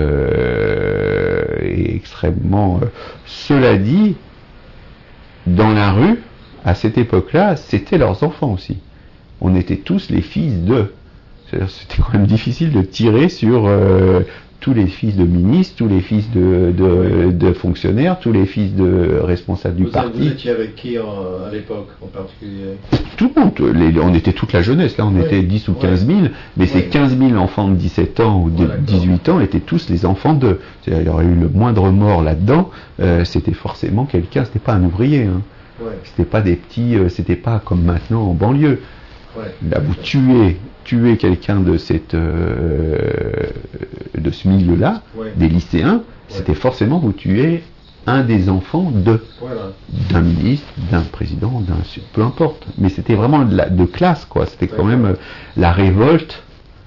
euh, et extrêmement... Euh, cela dit, dans la rue, à cette époque-là, c'était leurs enfants aussi. On était tous les fils d'eux. C'est-à-dire, c'était quand même difficile de tirer sur euh, tous les fils de ministres, tous les fils de, de, oui. de fonctionnaires, tous les fils de responsables du vous parti. Vous étiez avec qui en, à l'époque en particulier? Tout le monde, les, on était toute la jeunesse, là on oui. était dix ou quinze mille, mais oui. ces quinze mille enfants de dix-sept ans ou de ouais, dix-huit ans étaient tous les enfants de... C'est-à-dire il y aurait eu le moindre mort là-dedans, euh, c'était forcément quelqu'un, c'était pas un ouvrier, hein. ouais. c'était pas des petits, euh, c'était pas comme maintenant en banlieue. Ouais. Là vous tuez, tuez quelqu'un de cette, euh, de ce milieu-là, ouais. des lycéens, ouais. c'était forcément vous tuez un des enfants de voilà. d'un ministre, d'un président, d'un peu importe. Mais c'était vraiment de, la, de classe, quoi. C'était quand même euh, la révolte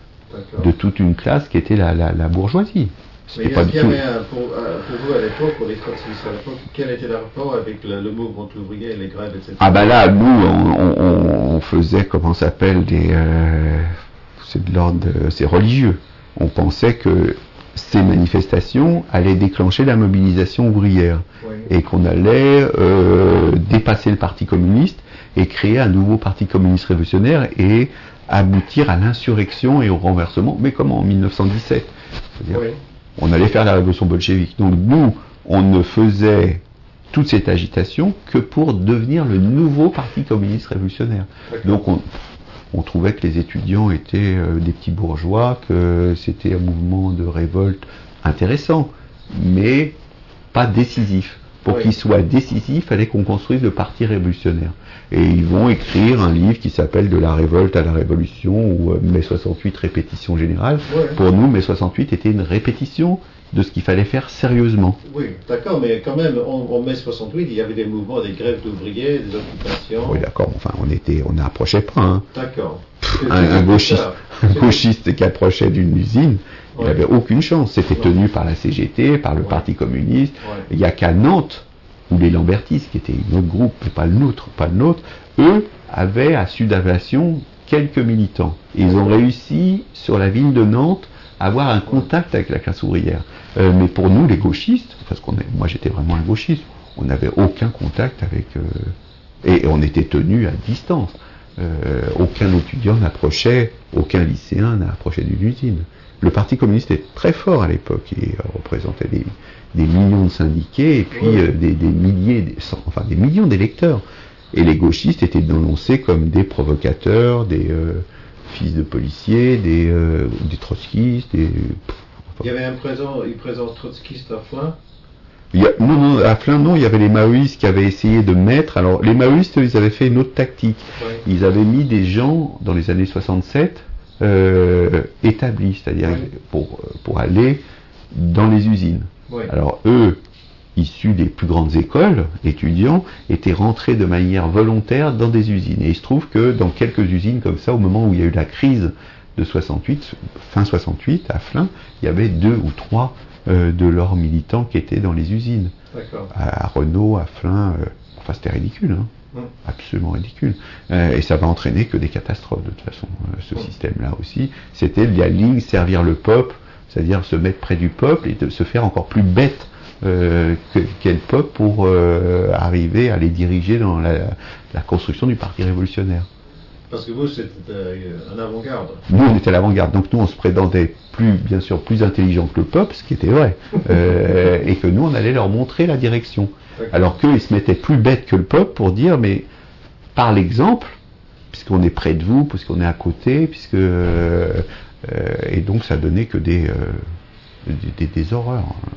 de toute une classe qui était la, la, la bourgeoisie. Mais pas est-ce qu'il y avait un, pour, un, pour vous à l'époque, pour les trotskistes à l'époque, quel était le rapport avec le, le mouvement ouvrier, les grèves, et cetera. Ah ben là, nous, on, on, on faisait, comment ça s'appelle, des, euh, c'est de l'ordre, de, c'est religieux. On pensait que ces manifestations allaient déclencher la mobilisation ouvrière oui. et qu'on allait euh, dépasser le Parti communiste et créer un nouveau Parti communiste révolutionnaire et aboutir à l'insurrection et au renversement, mais comment en mille neuf cent dix-sept, c'est-à-dire, oui. on allait faire la révolution bolchevique. Donc nous, on ne faisait toute cette agitation que pour devenir le nouveau Parti communiste révolutionnaire. D'accord. Donc on, on trouvait que les étudiants étaient euh, des petits bourgeois, que c'était un mouvement de révolte intéressant, mais pas décisif. Pour oui. qu'il soit décisif, il fallait qu'on construise le parti révolutionnaire. Et ils vont écrire un livre qui s'appelle « De la révolte à la révolution » ou euh, « mai soixante-huit, répétition générale oui. ». Pour nous, mai soixante-huit était une répétition de ce qu'il fallait faire sérieusement. Oui, d'accord, mais quand même, en, en mai soixante-huit, il y avait des mouvements, des grèves d'ouvriers, des occupations. Oui, d'accord, enfin, on était, on n'approchait pas. Hein. D'accord. Un, un gauchiste, un gauchiste qui approchait d'une usine, il n'avait ouais. aucune chance. C'était ouais. tenu par la C G T, par le ouais. Parti communiste. Ouais. Il n'y a qu'à Nantes, où les Lambertistes, qui étaient un autre groupe, mais pas le nôtre, pas le nôtre, eux avaient à Sud-Aviation quelques militants. Et ils ont réussi, sur la ville de Nantes, à avoir un contact avec la classe ouvrière. Euh, mais pour nous, les gauchistes, parce qu'on est, moi j'étais vraiment un gauchiste, on n'avait aucun contact avec... Euh, et, et on était tenus à distance. Euh, aucun étudiant n'approchait, aucun lycéen n'approchait d'une usine. Le Parti communiste était très fort à l'époque, il euh, représentait des, des millions de syndiqués et puis oui. euh, des, des milliers, des, enfin des millions d'électeurs. Et les gauchistes étaient dénoncés comme des provocateurs, des euh, fils de policiers, des, euh, des trotskistes, des... Il y avait un présent, une présence trotskiste à Flins. Il y a, non, non, à Flins, non, il y avait les maoïstes qui avaient essayé de mettre... Alors, les maoïstes, ils avaient fait une autre tactique. Ouais. Ils avaient mis des gens, dans les années soixante-sept, euh, établis, c'est-à-dire ouais. pour, pour aller dans les usines. Ouais. Alors, eux, issus des plus grandes écoles, étudiants, étaient rentrés de manière volontaire dans des usines. Et il se trouve que dans quelques usines comme ça, au moment où il y a eu la crise de soixante-huit, fin soixante-huit, à Flins, il y avait deux ou trois euh, de leurs militants qui étaient dans les usines. À, à Renault, à Flins, euh, enfin c'était ridicule, hein. Hum. Absolument ridicule. Euh, et ça va entraîner que des catastrophes, de toute façon, euh, ce hum. système-là aussi. C'était la ligne servir le peuple, c'est-à-dire se mettre près du peuple et de se faire encore plus bête euh, que, qu'est le peuple pour euh, arriver à les diriger dans la, la construction du parti révolutionnaire. Parce que vous, c'était euh, un avant-garde. Nous, on était à l'avant-garde. Donc nous, on se prétendait plus, bien sûr, plus intelligent que le peuple, ce qui était vrai. Euh, et que nous, on allait leur montrer la direction. D'accord. Alors qu'eux, ils se mettaient plus bêtes que le peuple pour dire, mais par l'exemple, puisqu'on est près de vous, puisqu'on est à côté, puisque... Euh, euh, et donc, ça donnait que des, euh, des, des, des horreurs. Hein.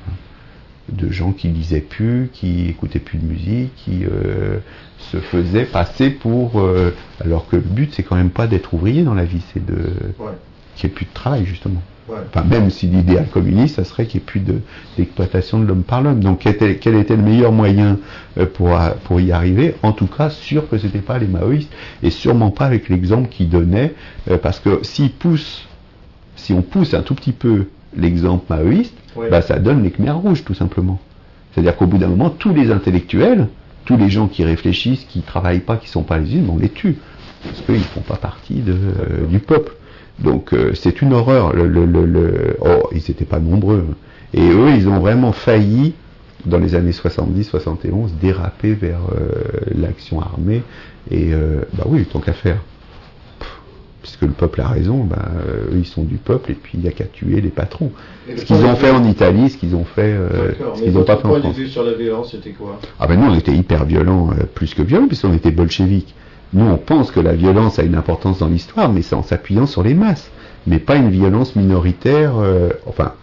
De gens qui lisaient plus, qui écoutaient plus de musique, qui euh, se faisaient passer pour... Euh, alors que le but, c'est quand même pas d'être ouvrier dans la vie, c'est de ouais. qu'il n'y ait plus de travail, justement. Ouais. Enfin, même si l'idéal communiste, ça serait qu'il n'y ait plus de, d'exploitation de l'homme par l'homme. Donc, quel était, quel était le meilleur moyen euh, pour, pour y arriver? En tout cas, sûr que c'était pas les maoïstes, et sûrement pas avec l'exemple qu'ils donnaient, euh, parce que s'ils poussent, si on pousse un tout petit peu l'exemple maoïste, oui. bah, ça donne les Khmers rouges, tout simplement. C'est-à-dire qu'au bout d'un moment, tous les intellectuels, tous les gens qui réfléchissent, qui ne travaillent pas, qui ne sont pas les usines, on les tue. Parce qu'ils ne font pas partie de, euh, du peuple. Donc, euh, c'est une horreur. Le, le, le, le... Oh, ils n'étaient pas nombreux. Et eux, ils ont vraiment failli, dans les années soixante-dix soixante et onze, déraper vers euh, l'action armée. Et, euh, bah oui, tant qu'à faire. Pff, puisque le peuple a raison, ben, euh, eux ils sont du peuple et puis il n'y a qu'à tuer les patrons. Et Ce qu'ils ont fait en Italie, ce qu'ils ont fait, euh, ce qu'ils n'ont pas fait en point France. de vue sur la violence, c'était quoi? Ah ben nous on était hyper violents, euh, plus que violents, puisqu'on était bolcheviques. Nous on pense que la violence a une importance dans l'histoire, mais c'est en s'appuyant sur les masses, mais pas une violence minoritaire, euh, enfin,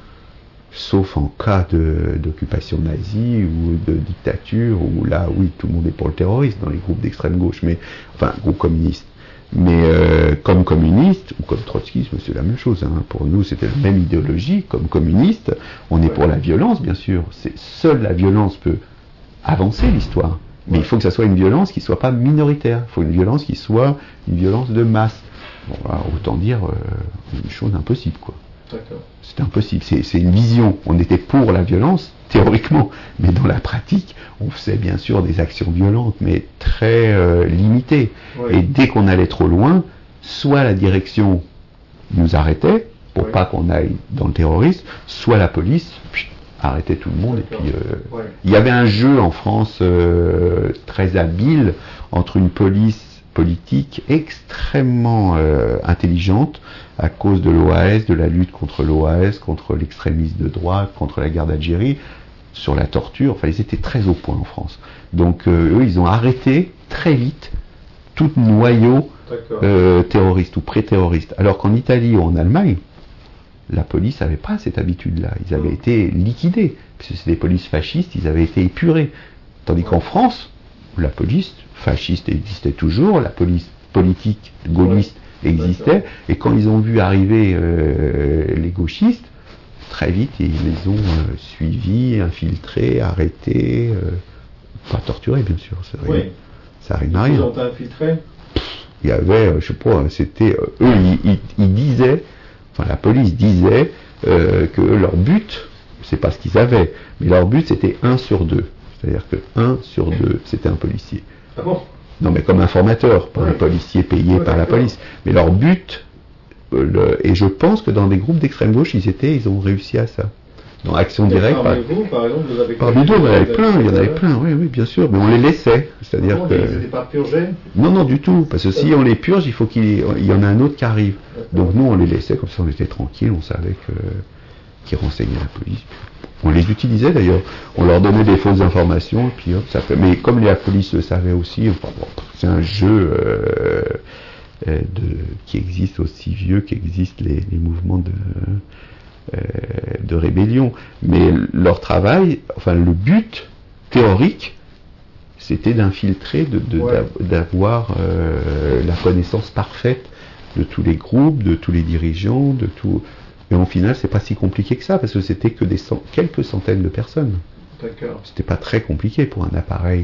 sauf en cas de, d'occupation nazie ou de dictature, où là oui tout le monde est pour le terrorisme dans les groupes d'extrême gauche, mais enfin groupes communistes. Mais euh, comme communiste, ou comme trotskisme, c'est la même chose. Hein. Pour nous, c'était la même idéologie. Comme communiste, on est pour la violence, bien sûr. C'est, seule la violence peut avancer l'histoire. Mais il faut que ça soit une violence qui ne soit pas minoritaire. Il faut une violence qui soit une violence de masse. Bon, bah, autant dire euh, une chose impossible, quoi. D'accord. C'est impossible. C'est, c'est une vision. On était pour la violence, théoriquement, mais dans la pratique, on faisait bien sûr des actions violentes, mais très euh, limitées. Oui. Et dès qu'on allait trop loin, soit la direction nous arrêtait, pour oui. pas qu'on aille dans le terrorisme, soit la police puis, arrêtait tout le monde. D'accord. Et puis, euh, oui. il y avait un jeu en France euh, très habile entre une police politique extrêmement euh, intelligente à cause de l'O A S, de la lutte contre l'O A S, contre l'extrémisme de droite, contre la guerre d'Algérie, sur la torture. Enfin, ils étaient très au point en France. Donc, euh, eux, ils ont arrêté très vite tout noyau euh, terroriste ou pré-terroriste. Alors qu'en Italie ou en Allemagne, la police n'avait pas cette habitude-là. Ils avaient été liquidés, puisque c'est des polices fascistes, ils avaient été épurés. Tandis qu'en France, la police fasciste existait toujours, la police politique gaulliste existait, et quand ils ont vu arriver euh, les gauchistes, très vite ils les ont euh, suivis, infiltrés, arrêtés, euh, pas torturés bien sûr, ça oui. ça arrive à rien. Ils ont infiltré. Il y avait, euh, je sais pas, c'était euh, eux, ils, ils, ils disaient, enfin la police disait euh, que leur but, c'est pas ce qu'ils avaient, mais leur but c'était un sur deux. C'est-à-dire que un sur deux, c'était un policier. Ah bon? Non, mais comme informateur, pas oui. un policier payé oui, par la police. Mais leur but, euh, le, et je pense que dans des groupes d'extrême gauche, ils étaient, ils ont réussi à ça. Dans Action Directe. Parmi vous, par exemple, vous avez. Parmi nous, il y en avait plein, il y en avait plein, oui, oui, bien sûr, mais on les laissait. C'est-à-dire ah bon, que. Ils n'étaient pas purgés? Non, non, du tout. Parce que si on les purge, il faut qu'il y, il y en a un autre qui arrive. Donc nous, on les laissait, comme ça on était tranquille, on savait que qui renseignaient la police. On les utilisait d'ailleurs, on leur donnait des fausses informations, et puis hop, ça fait. Mais comme la police le savait aussi, enfin, bon, c'est un jeu euh, de, qui existe aussi vieux qu'existent les, les mouvements de, euh, de rébellion. Mais leur travail, enfin le but théorique, c'était d'infiltrer, de, de, ouais. d'avoir euh, la connaissance parfaite de tous les groupes, de tous les dirigeants, de tout. Mais au final, c'est pas si compliqué que ça, parce que c'était que des cent... quelques centaines de personnes. D'accord. C'était pas très compliqué pour un appareil.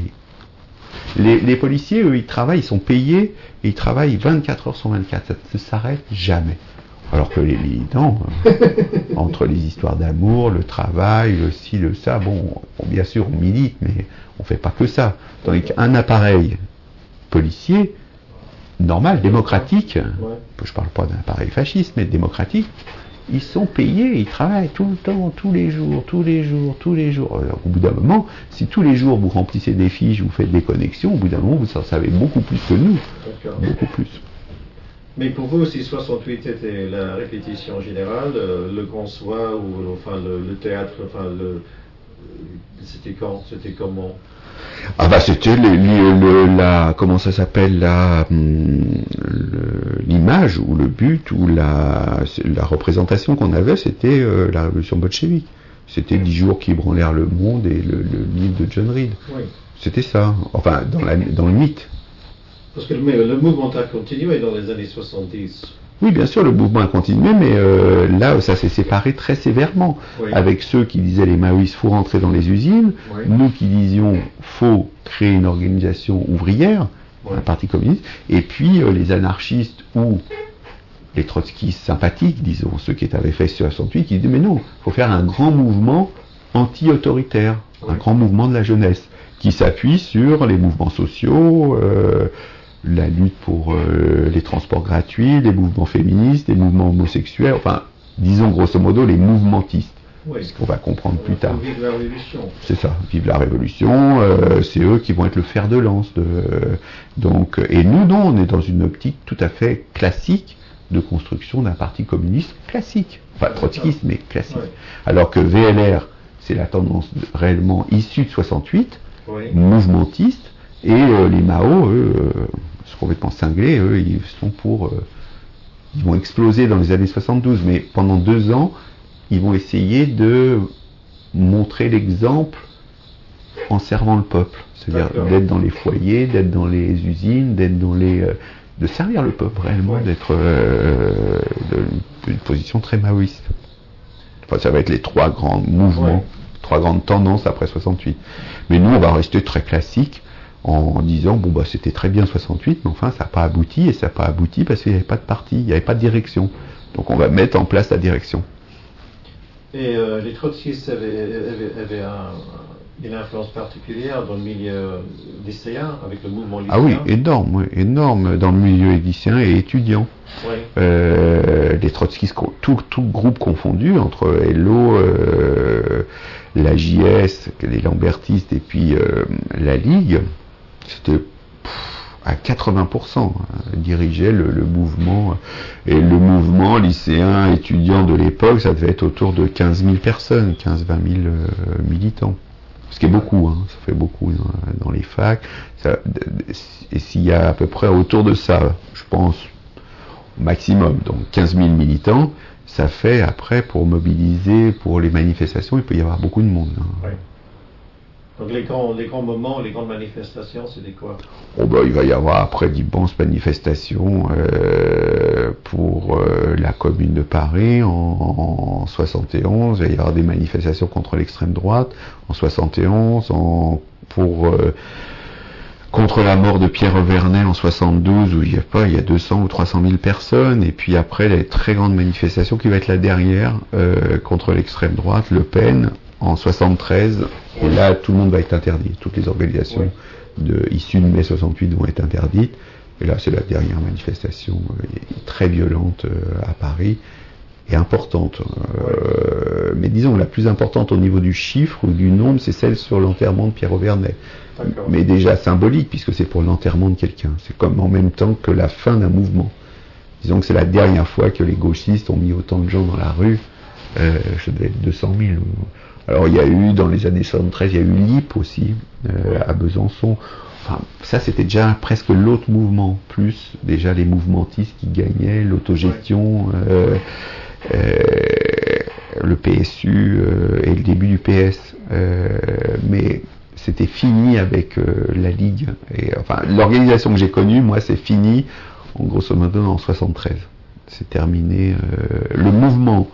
Les, les policiers, eux, ils travaillent, ils sont payés, et ils travaillent vingt-quatre heures sur vingt-quatre, ça ne s'arrête jamais. Alors que les militants, euh, entre les histoires d'amour, le travail, le ci, le ça, bon, bon, bien sûr, on milite, mais on fait pas que ça. Tandis qu'un appareil policier, normal, démocratique, ouais. Je parle pas d'un appareil fasciste, mais démocratique, ils sont payés, ils travaillent tout le temps, tous les jours, tous les jours, tous les jours. Alors, au bout d'un moment, si tous les jours vous remplissez des fiches, vous faites des connexions, au bout d'un moment, vous en savez beaucoup plus que nous. D'accord. Beaucoup plus. Mais pour vous, si soixante-huit était la répétition générale, euh, le grand soir, ou enfin le, le théâtre, enfin le, c'était quand, c'était comment? Ah bah c'était le, le, le, la comment ça s'appelle la le, l'image ou le but ou la la représentation qu'on avait, c'était euh, la révolution bolchevique. C'était dix jours qui branlèrent le monde et le, le livre de John Reed. Oui. C'était ça. Enfin dans la dans le mythe. Parce que le, le mouvement a continué dans les années soixante-dix. Oui, bien sûr, le mouvement a continué, mais euh, là, ça s'est séparé très sévèrement. Oui. Avec ceux qui disaient les maoïstes, faut rentrer dans les usines, oui. Nous qui disions, faut créer une organisation ouvrière, oui. Un parti communiste, et puis euh, les anarchistes ou les trotskistes sympathiques, disons, ceux qui avaient fait soixante-huit, qui disaient, mais non, faut faire un grand mouvement anti-autoritaire, oui. Un grand mouvement de la jeunesse, qui s'appuie sur les mouvements sociaux, euh, la lutte pour euh, les transports gratuits, les mouvements féministes, les mouvements homosexuels, enfin, disons grosso modo les mouvementistes, oui. Ce qu'on va comprendre plus tard. Vive la révolution. C'est ça, vive la révolution, euh, c'est eux qui vont être le fer de lance. De, donc, et nous, non, on est dans une optique tout à fait classique de construction d'un parti communiste classique. Enfin, trotskiste, mais classique. Ouais. Alors que V L R, c'est la tendance réellement issue de soixante-huit, Oui. mouvementiste, et euh, les Mao, eux, euh, sont complètement cinglés, eux, ils sont pour... Euh, ils vont exploser dans les années soixante-douze, mais pendant deux ans, ils vont essayer de montrer l'exemple en servant le peuple. C'est-à-dire D'accord. d'être dans les foyers, d'être dans les usines, d'être dans les... Euh, de servir le peuple réellement, Ouais. d'être euh, d'une position très maoïste. Enfin, ça va être les trois grands mouvements, Ouais. trois grandes tendances après soixante-huit. Mais nous, on va rester très classique en disant, bon, bah, c'était très bien soixante-huit, mais enfin, ça n'a pas abouti, et ça n'a pas abouti parce qu'il n'y avait pas de parti, il n'y avait pas de direction. Donc, on va mettre en place la direction. Et euh, les trotskistes avaient, avaient, avaient un, une influence particulière dans le milieu lycéen, avec le mouvement lycéen. Ah oui, énorme, oui, énorme dans le milieu lycéen et étudiant. Oui. Euh, les trotskistes, tout, tout groupe confondu, entre L O, euh, la J S, les Lambertistes et puis euh, la Ligue, c'était pff, à quatre-vingts pour cent hein, dirigeait le, le mouvement. Et le mouvement lycéen étudiant de l'époque, ça devait être autour de quinze mille personnes, quinze à vingt mille euh, militants. Ce qui est beaucoup, hein, ça fait beaucoup dans, dans les facs. Ça, et s'il y a à peu près autour de ça, je pense, maximum, donc quinze mille militants, ça fait après, pour mobiliser, pour les manifestations, il peut y avoir beaucoup de monde. Hein. Oui. Donc les grands, les grands moments, les grandes manifestations, c'était quoi? Oh ben, il va y avoir après d'immenses manifestations euh, pour euh, la Commune de Paris en, en soixante et onze, il va y avoir des manifestations contre l'extrême droite en soixante et onze, en, pour... Euh, contre la mort de Pierre Vernet en soixante-douze, où il y a pas, il y a deux cents ou trois cent mille personnes, et puis après les très grandes manifestations qui va être la dernière euh, contre l'extrême droite, Le Pen, en soixante-treize, et là tout le monde va être interdit, toutes les organisations de, issues de mai soixante-huit vont être interdites, et là c'est la dernière manifestation euh, très violente euh, à Paris, et importante. Euh, mais disons, la plus importante au niveau du chiffre ou du nombre, c'est celle sur l'enterrement de Pierre Vernet. Mais déjà symbolique, puisque c'est pour l'enterrement de quelqu'un. C'est comme en même temps que la fin d'un mouvement. Disons que c'est la dernière fois que les gauchistes ont mis autant de gens dans la rue. Euh, je devais être deux cent mille. Alors il y a eu, dans les années soixante-treize, il y a eu l'I P aussi, euh, à Besançon. Enfin, ça c'était déjà presque l'autre mouvement, plus déjà les mouvementistes qui gagnaient, l'autogestion, euh, euh, le P S U euh, et le début du P S. Euh, mais c'était fini avec euh, la Ligue. Et, enfin, l'organisation que j'ai connue, moi, c'est fini, en grosso modo, en soixante-treize. C'est terminé. Euh, le mouvement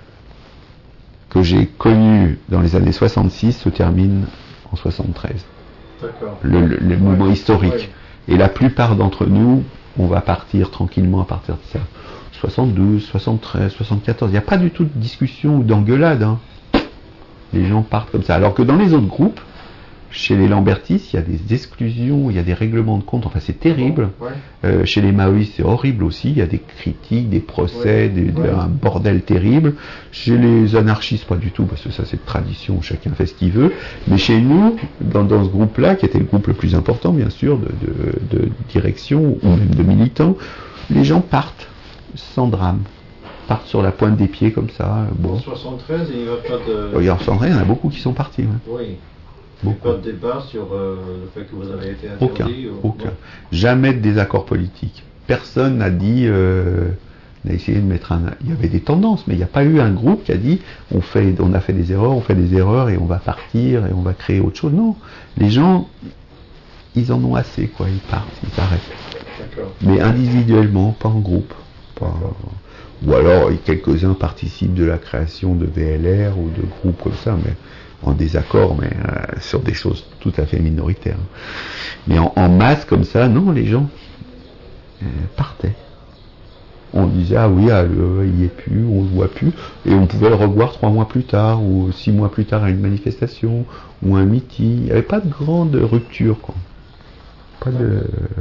que j'ai connu dans les années soixante-six se termine en soixante-treize. D'accord. Le, le, le mouvement ouais. historique. Ouais. Et la plupart d'entre nous, on va partir tranquillement à partir de ça. soixante-douze, soixante-treize, soixante-quatorze. Il n'y a pas du tout de discussion ou d'engueulade. Hein. Les gens partent comme ça. Alors que dans les autres groupes, chez les Lambertistes, il y a des exclusions, il y a des règlements de compte, enfin c'est terrible. Ouais. Euh, chez les maoïstes, c'est horrible aussi, il y a des critiques, des procès, ouais. Des, ouais. un bordel terrible. Chez les anarchistes, pas du tout, parce que ça c'est de tradition, chacun fait ce qu'il veut. Mais chez nous, dans, dans ce groupe-là, qui était le groupe le plus important, bien sûr, de, de, de direction ou même de militants, les gens partent sans drame. Partent sur la pointe des pieds comme ça. Bon. En soixante-treize, il n'y a pas de... Oui, en soixante-treize, il y en a beaucoup qui sont partis. Ouais. Oui. Beaucoup. Pas de débat sur euh, le fait que vous avez été interdit? Aucun, ou... aucun. Bon. Jamais de désaccord politique. Personne n'a dit, euh, n'a essayé de mettre un... Il y avait des tendances, mais il n'y a pas eu un groupe qui a dit, on fait, on a fait des erreurs, on fait des erreurs et on va partir et on va créer autre chose. Non, les gens, ils en ont assez, quoi. Ils partent, ils arrêtent. D'accord. Mais individuellement, pas en groupe. Pas... Ou alors, quelques-uns participent de la création de V L R ou de groupes comme ça, mais en désaccord, mais euh, sur des choses tout à fait minoritaires. Mais en, en masse comme ça, non, les gens euh, partaient. On disait, ah oui, ah, euh, il n'y est plus, on ne le voit plus, et on pouvait le revoir trois mois plus tard, ou six mois plus tard à une manifestation, ou un meeting. Il n'y avait pas de grande rupture, quoi. Pas de...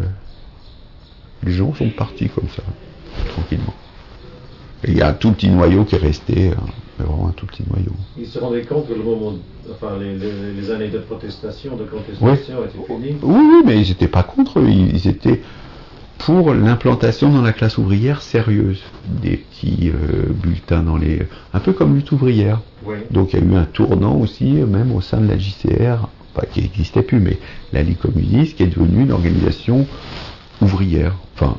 Les gens sont partis comme ça, tranquillement. Et il y a un tout petit noyau qui est resté, hein, vraiment un tout petit noyau. Ils se rendaient compte que le moment, enfin les, les, les années de protestation, de contestation oui. étaient finies. Oui, oui, mais ils n'étaient pas contre, ils, ils étaient, pour l'implantation dans la classe ouvrière sérieuse, des petits euh, bulletins dans les, un peu comme Lutte ouvrière. Oui. Donc il y a eu un tournant aussi, même au sein de la J C R, pas qui n'existait plus, mais la Ligue communiste, qui est devenue une organisation ouvrière, enfin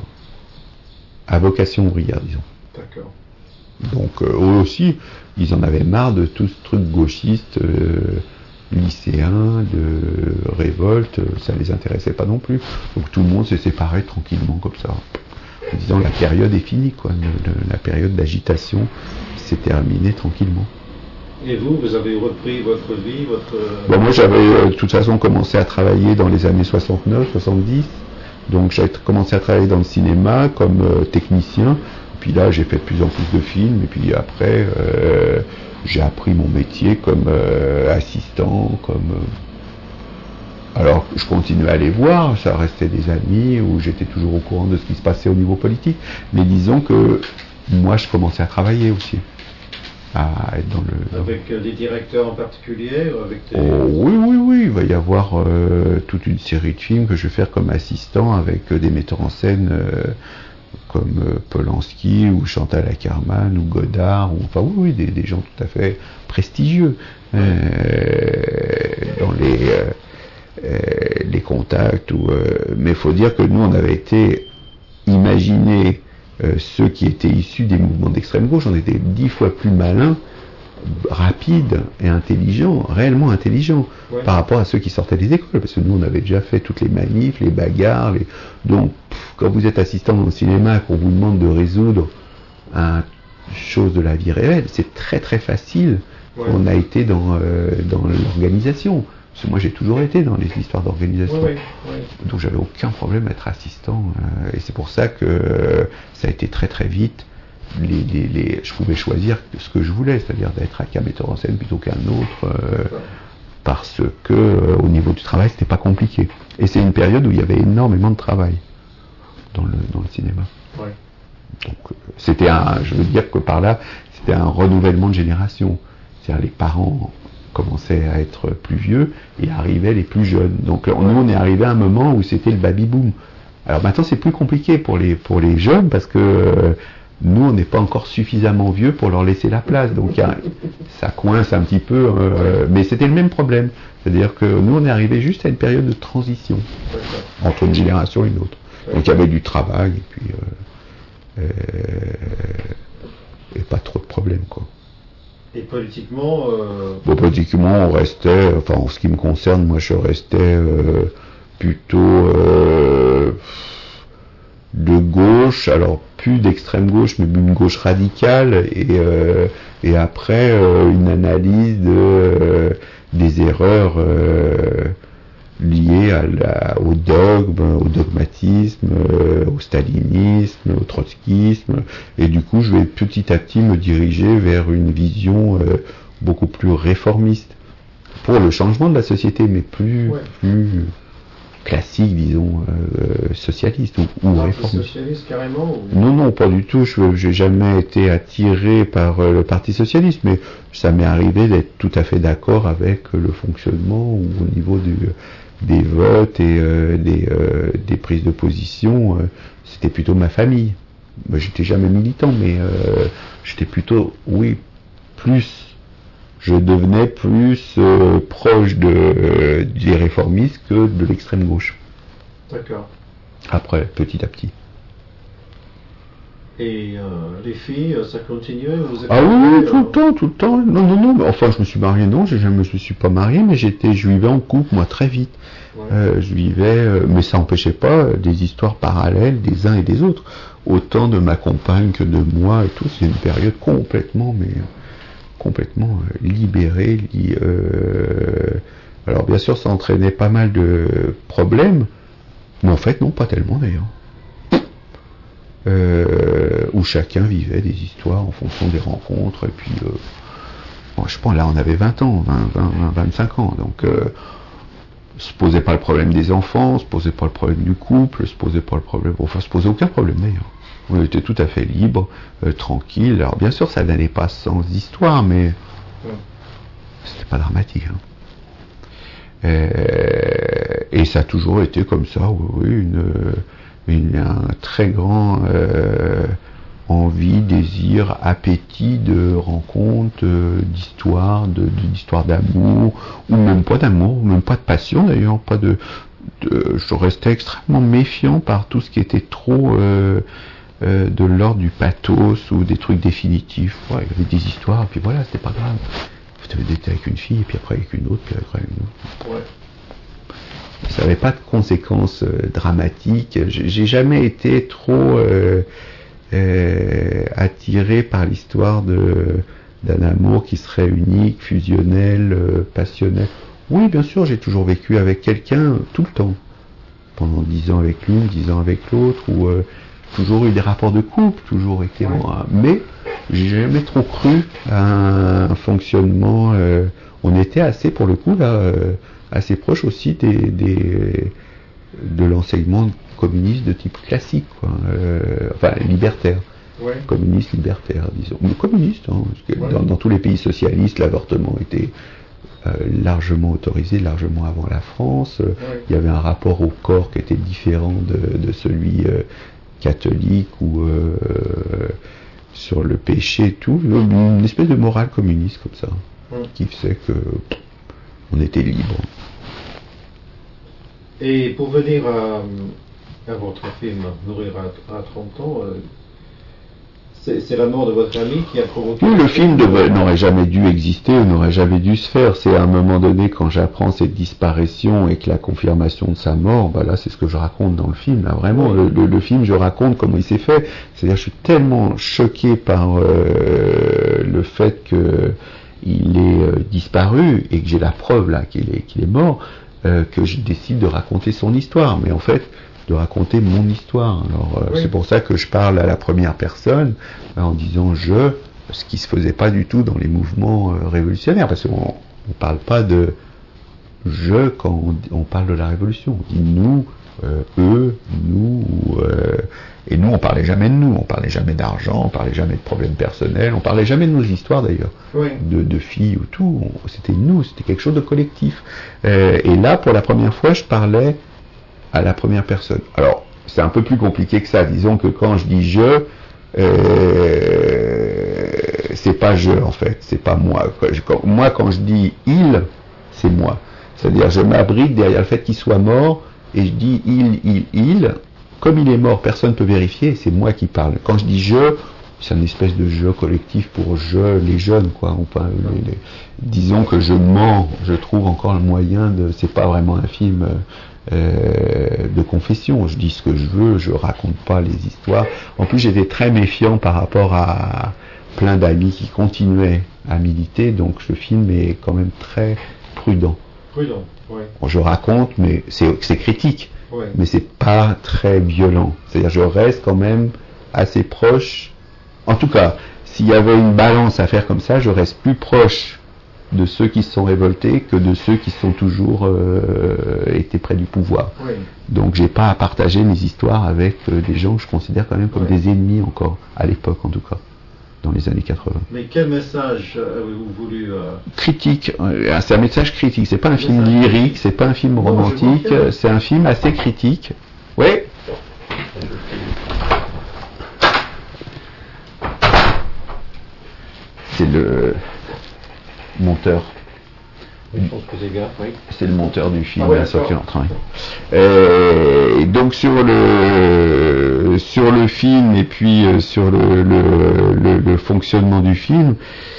à vocation ouvrière, disons. D'accord. Donc euh, eux aussi, ils en avaient marre de tout ce truc gauchiste. Euh, lycéens, de révolte, ça les intéressait pas non plus. Donc tout le monde s'est séparé tranquillement comme ça, en disant la période est finie, quoi. Le, le, la période d'agitation s'est terminée tranquillement. Et vous, vous avez repris votre vie, votre... Bon, moi j'avais euh, de toute façon commencé à travailler dans les années soixante-neuf, soixante-dix, donc j'ai commencé à travailler dans le cinéma comme euh, technicien, puis là j'ai fait de plus en plus de films, et puis après... Euh, j'ai appris mon métier comme euh, assistant, comme... Euh... Alors, je continuais à les voir, ça restait des amis, où j'étais toujours au courant de ce qui se passait au niveau politique, mais disons que moi, je commençais à travailler aussi, à être dans le... Avec euh, des directeurs en particulier ou avec des... Oh, oui, oui, oui, il va y avoir euh, toute une série de films que je vais faire comme assistant avec euh, des metteurs en scène... Euh, comme euh, Polanski ou Chantal Akerman ou Godard, ou, enfin oui, oui des, des gens tout à fait prestigieux euh, dans les, euh, euh, les contacts. Ou, euh, mais il faut dire que nous, on avait été imaginés, euh, ceux qui étaient issus des mouvements d'extrême gauche, on était dix fois plus malins, rapides et intelligents, réellement intelligents, ouais. par rapport à ceux qui sortaient des écoles, parce que nous on avait déjà fait toutes les manifs, les bagarres, les... donc pff, quand vous êtes assistant dans le cinéma, qu'on vous demande de résoudre une chose de la vie réelle, c'est très très facile. Ouais. On a été dans, euh, dans l'organisation, parce que moi j'ai toujours été dans les histoires d'organisation, ouais, ouais, ouais. donc j'avais aucun problème à être assistant, euh, et c'est pour ça que euh, ça a été très très vite. Les, les, les, je pouvais choisir ce que je voulais, c'est-à-dire d'être un metteur en scène plutôt qu'un autre, euh, parce que euh, au niveau du travail, c'était pas compliqué. Et c'est une période où il y avait énormément de travail dans le, dans le cinéma. Ouais. Donc euh, c'était un, je veux dire que par là, c'était un renouvellement de génération. C'est-à-dire les parents commençaient à être plus vieux et arrivaient les plus jeunes. Donc nous, on est arrivé à un moment où c'était le baby-boom. Alors maintenant, c'est plus compliqué pour les, pour les jeunes parce que euh, nous, on n'est pas encore suffisamment vieux pour leur laisser la place. Donc, y a, ça coince un petit peu. Euh, mais c'était le même problème. C'est-à-dire que nous, on est arrivé juste à une période de transition entre une génération et une autre. Donc, il y avait du travail et puis euh, euh, et pas trop de problèmes, quoi. Et politiquement euh... Bon, politiquement, on restait. Enfin, en ce qui me concerne, moi, je restais euh, plutôt euh, de gauche. Alors plus d'extrême gauche, mais une gauche radicale, et, euh, et après euh, une analyse de, euh, des erreurs euh, liées à la, au dogme, au dogmatisme, euh, au stalinisme, au trotskisme, et du coup je vais petit à petit me diriger vers une vision euh, beaucoup plus réformiste, pour le changement de la société, mais plus, ouais. plus classique, disons, euh, socialiste ou, ou non, réformiste. Socialiste carrément ou... Non, non, pas du tout. Je n'ai jamais été attiré par euh, le Parti socialiste, mais ça m'est arrivé d'être tout à fait d'accord avec euh, le fonctionnement ou au niveau du, des votes et euh, des, euh, des prises de position. Euh, c'était plutôt ma famille. Moi, j'étais jamais militant, mais euh, j'étais plutôt, oui, plus... je devenais plus euh, proche de, euh, des réformistes que de l'extrême gauche. D'accord. Après, petit à petit. Et euh, les filles, ça continuait vous Ah oui, oui, tout le temps, tout le temps. Non, non, non. Mais enfin, je me suis marié, non, j'ai jamais, je me suis pas marié, mais j'étais, je vivais en couple, moi, très vite. Ouais. Euh, je vivais, euh, mais ça n'empêchait pas euh, des histoires parallèles des uns et des autres. Autant de ma compagne que de moi et tout. C'est une période complètement, mais complètement euh, libérée. Li, euh... Alors, bien sûr, ça entraînait pas mal de problèmes, mais en fait, non, pas tellement d'ailleurs. Euh, où chacun vivait des histoires en fonction des rencontres, et puis euh, bon, je pense là on avait vingt ans, vingt, vingt, vingt-cinq ans, donc euh, se posait pas le problème des enfants, se posait pas le problème du couple, se posait pas le problème, enfin se posait aucun problème d'ailleurs. On était tout à fait libre, euh, tranquille. Alors bien sûr ça n'allait pas sans histoire, mais ouais. C'était pas dramatique. Hein. Euh, et ça a toujours été comme ça, oui, oui une une, un très grand euh, envie, désir, appétit de rencontres, euh, d'histoires, de, d'histoires d'amour, ou même pas d'amour, même pas de passion d'ailleurs, pas de, de je restais extrêmement méfiant par tout ce qui était trop euh, euh, de l'ordre du pathos ou des trucs définitifs. Ouais, il y avait des histoires, et puis voilà, c'était pas grave. Vous avez été avec une fille, et puis après avec une autre, puis après avec une autre. Ouais. Ça n'avait pas de conséquences euh, dramatiques. J'ai jamais été trop euh, euh, attiré par l'histoire de d'un amour qui serait unique, fusionnel, euh, passionnel. Oui, bien sûr, j'ai toujours vécu avec quelqu'un tout le temps. Pendant dix ans avec l'une, dix ans avec l'autre, ou euh, toujours eu des rapports de couple, toujours été ouais. en... Mais j'ai jamais trop cru à un, un fonctionnement... Euh, on était assez, pour le coup, là, euh, assez proche aussi des, des, de l'enseignement communiste de type classique, quoi. Euh, enfin, libertaire. Ouais. Communiste, libertaire, disons. Mais communiste, hein, parce que ouais. dans, dans tous les pays socialistes, l'avortement était... Euh, largement autorisé, largement avant la France. Euh, ouais. Il y avait un rapport au corps qui était différent de, de celui euh, catholique ou euh, sur le péché et tout. Une espèce de morale communiste comme ça, ouais. qui faisait que pff, on était libre. Et pour venir à, à votre film Mourir à, à trente ans, euh, C'est, c'est la mort de votre ami qui a provoqué... Oui, le film devait, n'aurait jamais dû exister, n'aurait jamais dû se faire. C'est à un moment donné, quand j'apprends cette disparition et que la confirmation de sa mort, bah là, c'est ce que je raconte dans le film. Là, vraiment, oui. le, le, le film, je raconte comment il s'est fait. C'est-à-dire, je suis tellement choqué par euh, le fait qu'il est euh, disparu et que j'ai la preuve là qu'il est, qu'il est mort, euh, que je décide de raconter son histoire. Mais en fait... de raconter mon histoire. Alors euh, oui. C'est pour ça que je parle à la première personne euh, en disant je, ce qui se faisait pas du tout dans les mouvements euh, révolutionnaires, parce qu'on ne parle pas de je quand on, on parle de la révolution. On dit nous, euh, eux, nous, euh, et nous on parlait jamais de nous, on parlait jamais d'argent, on parlait jamais de problèmes personnels, on parlait jamais de nos histoires d'ailleurs, oui. de, de filles ou tout. On, c'était nous, c'était quelque chose de collectif. Euh, et là, pour la première fois, je parlais à la première personne. Alors, c'est un peu plus compliqué que ça. Disons que quand je dis je, euh, c'est pas je en fait, c'est pas moi. Quand, moi, quand je dis il, c'est moi. C'est-à-dire, je m'abrite derrière le fait qu'il soit mort et je dis il, il, il. Comme il est mort, personne ne peut vérifier. C'est moi qui parle. Quand je dis je, c'est une espèce de jeu collectif pour je, les jeunes, quoi. On parle, les, les, disons que je mens. Je trouve encore le moyen de. C'est pas vraiment un film. Euh, Euh, de confession, je dis ce que je veux, je raconte pas les histoires. En plus, j'étais très méfiant par rapport à plein d'amis qui continuaient à militer, donc ce film est quand même très prudent. Prudent, oui. Bon, je raconte, mais c'est, c'est critique, ouais. mais c'est pas très violent. C'est-à-dire, je reste quand même assez proche. En tout cas, s'il y avait une balance à faire comme ça, je reste plus proche de ceux qui se sont révoltés que de ceux qui sont toujours euh, été près du pouvoir. Oui. Donc j'ai pas à partager mes histoires avec euh, des gens que je considère quand même comme oui. des ennemis encore, à l'époque en tout cas, dans les années quatre-vingts. Mais quel message avez-vous voulu... Euh... Critique, euh, c'est un message critique, c'est pas un film lyrique, c'est pas un film non, romantique, c'est un film assez critique. Oui. C'est le... monteur. Je pense que c'est gars, oui. C'est le monteur du film, ah ouais, la sortie en train. Euh, donc sur le sur le film et puis euh, sur le, le, le, le fonctionnement du film,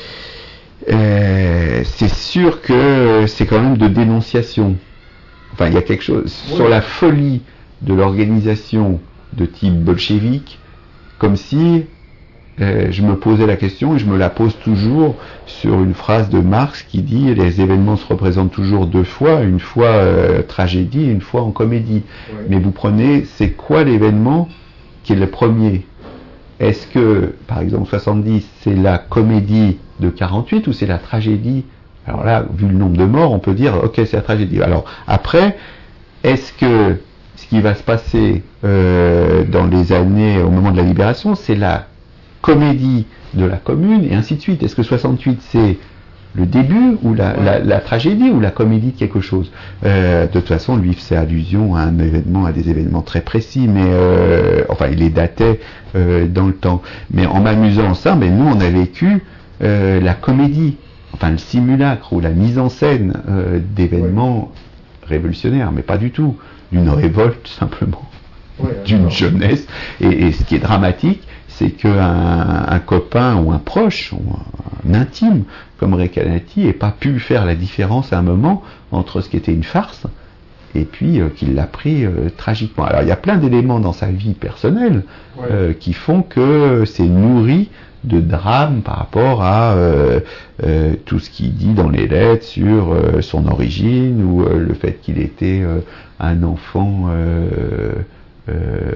euh, c'est sûr que c'est quand même de dénonciation. Enfin, il y a quelque chose oui. sur la folie de l'organisation de type bolchevique, comme si Euh, je me posais la question et je me la pose toujours sur une phrase de Marx qui dit les événements se représentent toujours deux fois, une fois euh, tragédie et une fois en comédie. Oui. Mais vous prenez, c'est quoi l'événement qui est le premier? Est-ce que, par exemple, soixante-dix, c'est la comédie de quarante-huit ou c'est la tragédie? Alors là, vu le nombre de morts, on peut dire, ok, c'est la tragédie. Alors après, est-ce que ce qui va se passer euh, dans les années, au moment de la libération, c'est la comédie de la commune, et ainsi de suite. Est-ce que soixante-huit, c'est le début ou la, ouais. la, la tragédie ou la comédie de quelque chose. Euh, de toute façon, lui faisait allusion à un événement, à des événements très précis, mais euh, enfin, il les datait euh, dans le temps. Mais en m'amusant ça, mais nous, on a vécu euh, la comédie, enfin le simulacre ou la mise en scène euh, d'événements ouais. révolutionnaires, mais pas du tout, d'une révolte simplement, ouais, d'une jeunesse. Et, et ce qui est dramatique, c'est qu'un un copain ou un proche, ou un, un intime, comme Recanati, n'ait pas pu faire la différence à un moment entre ce qui était une farce et puis euh, qu'il l'a pris euh, tragiquement. Alors il y a plein d'éléments dans sa vie personnelle ouais. euh, qui font que c'est nourri de drame par rapport à euh, euh, tout ce qu'il dit dans les lettres sur euh, son origine ou euh, le fait qu'il était euh, un enfant euh, euh,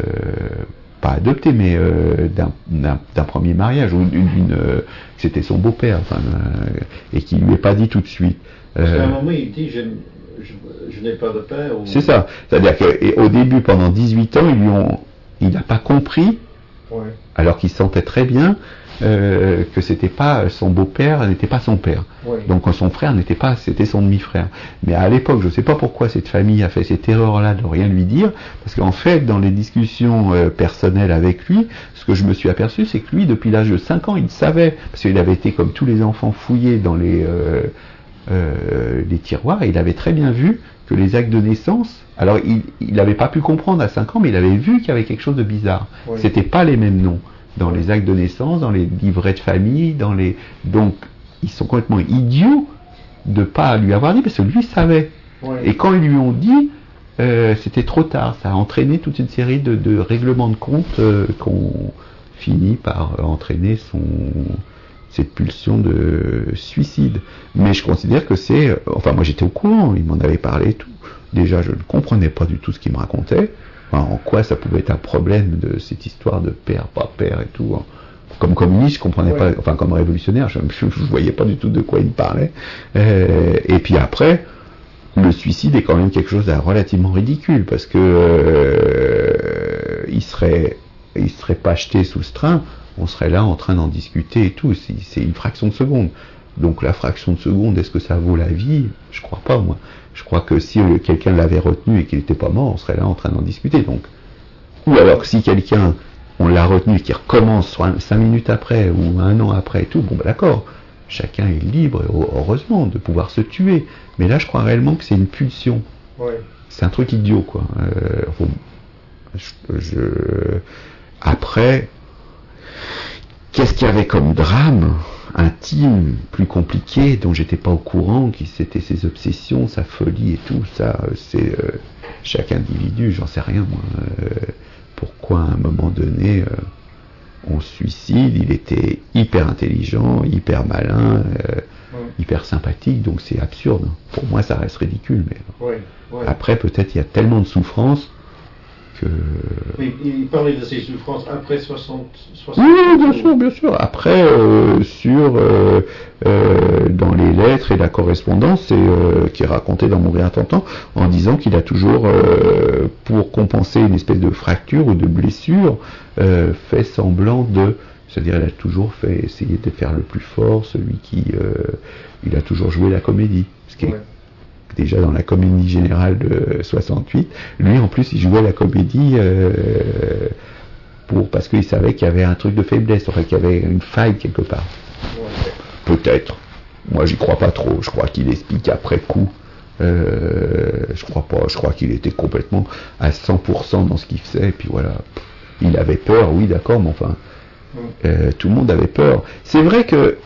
pas adopté, mais euh, d'un, d'un, d'un premier mariage, ou d'une, d'une euh, c'était son beau-père, enfin, euh, et qui lui est pas dit tout de suite. Parce qu'à un moment, il dit je, je, je n'ai pas de père. Ou... C'est ça. C'est-à-dire qu'au début, pendant dix-huit ans, ils lui ont, il n'a pas compris, ouais. alors qu'il sentait très bien euh, que c'était pas son beau-père, n'était pas son père. Ouais. Donc son frère n'était pas, c'était son demi-frère. Mais à l'époque, je ne sais pas pourquoi cette famille a fait cette erreur-là de rien lui dire, parce qu'en fait, dans les discussions euh, personnelles avec lui, ce que je me suis aperçu, c'est que lui, depuis l'âge de cinq ans, il savait, parce qu'il avait été comme tous les enfants fouillés dans les euh, euh, les tiroirs, et il avait très bien vu que les actes de naissance, alors il n'avait pas pu comprendre à cinq ans, mais il avait vu qu'il y avait quelque chose de bizarre. Ouais. C'était pas les mêmes noms dans les actes de naissance, dans les livrets de famille, dans les... Donc, ils sont complètement idiots de ne pas lui avoir dit, parce que lui savait. Ouais. Et quand ils lui ont dit, euh, c'était trop tard. Ça a entraîné toute une série de, de règlements de compte euh, qu'on finit par entraîner son, cette pulsion de suicide. Mais je considère que c'est... Enfin, moi j'étais au courant, il m'en avait parlé et tout. Déjà, je ne comprenais pas du tout ce qu'il me racontait. Enfin, en quoi ça pouvait être un problème de cette histoire de père, pas père et tout. Comme communiste, je comprenais ouais. pas, enfin comme révolutionnaire, je ne voyais pas du tout de quoi il me parlait. Euh, et puis après, le suicide est quand même quelque chose de relativement ridicule, parce que euh, il serait, il serait pas jeté sous ce train, on serait là en train d'en discuter et tout. C'est, c'est une fraction de seconde. Donc la fraction de seconde, est-ce que ça vaut la vie ? Je crois pas, moi. Je crois que si quelqu'un l'avait retenu et qu'il n'était pas mort, on serait là en train d'en discuter. Donc, ou alors que si quelqu'un, on l'a retenu et qu'il recommence cinq minutes après ou un an après et tout, bon ben d'accord, chacun est libre, heureusement, de pouvoir se tuer. Mais là, je crois réellement que c'est une pulsion. Ouais. C'est un truc idiot, quoi. Euh, bon, je, je... Après, qu'est-ce qu'il y avait comme drame intime, plus compliqué, dont j'étais pas au courant, qui c'était ses obsessions, sa folie et tout ça, c'est euh, chaque individu, j'en sais rien moi. Euh, pourquoi à un moment donné euh, on se suicide? Il était hyper intelligent, hyper malin, euh, ouais. hyper sympathique, donc c'est absurde. Pour moi, ça reste ridicule, mais ouais, ouais. après peut-être il y a tellement de souffrance que... Oui, il parlait de ses souffrances après soixante, soixante Oui, bien sûr, bien sûr. Après, euh, sur euh, euh, dans les lettres et la correspondance, c'est, euh, qui est racontée dans Mourir à Tentant, en disant qu'il a toujours, euh, pour compenser une espèce de fracture ou de blessure, euh, fait semblant de... C'est-à-dire, il a toujours fait essayer de faire le plus fort, celui qui... Euh, il a toujours joué la comédie. Ce qui est, ouais. Déjà dans la comédie générale de soixante-huit, lui en plus il jouait la comédie euh, pour, parce qu'il savait qu'il y avait un truc de faiblesse, enfin qu'il y avait une faille quelque part. Ouais. Peut-être. Moi j'y crois pas trop, je crois qu'il explique après coup. Euh, je crois pas, je crois qu'il était complètement à cent pour cent dans ce qu'il faisait, et puis voilà. Il avait peur, oui d'accord, mais enfin, euh, tout le monde avait peur. C'est vrai que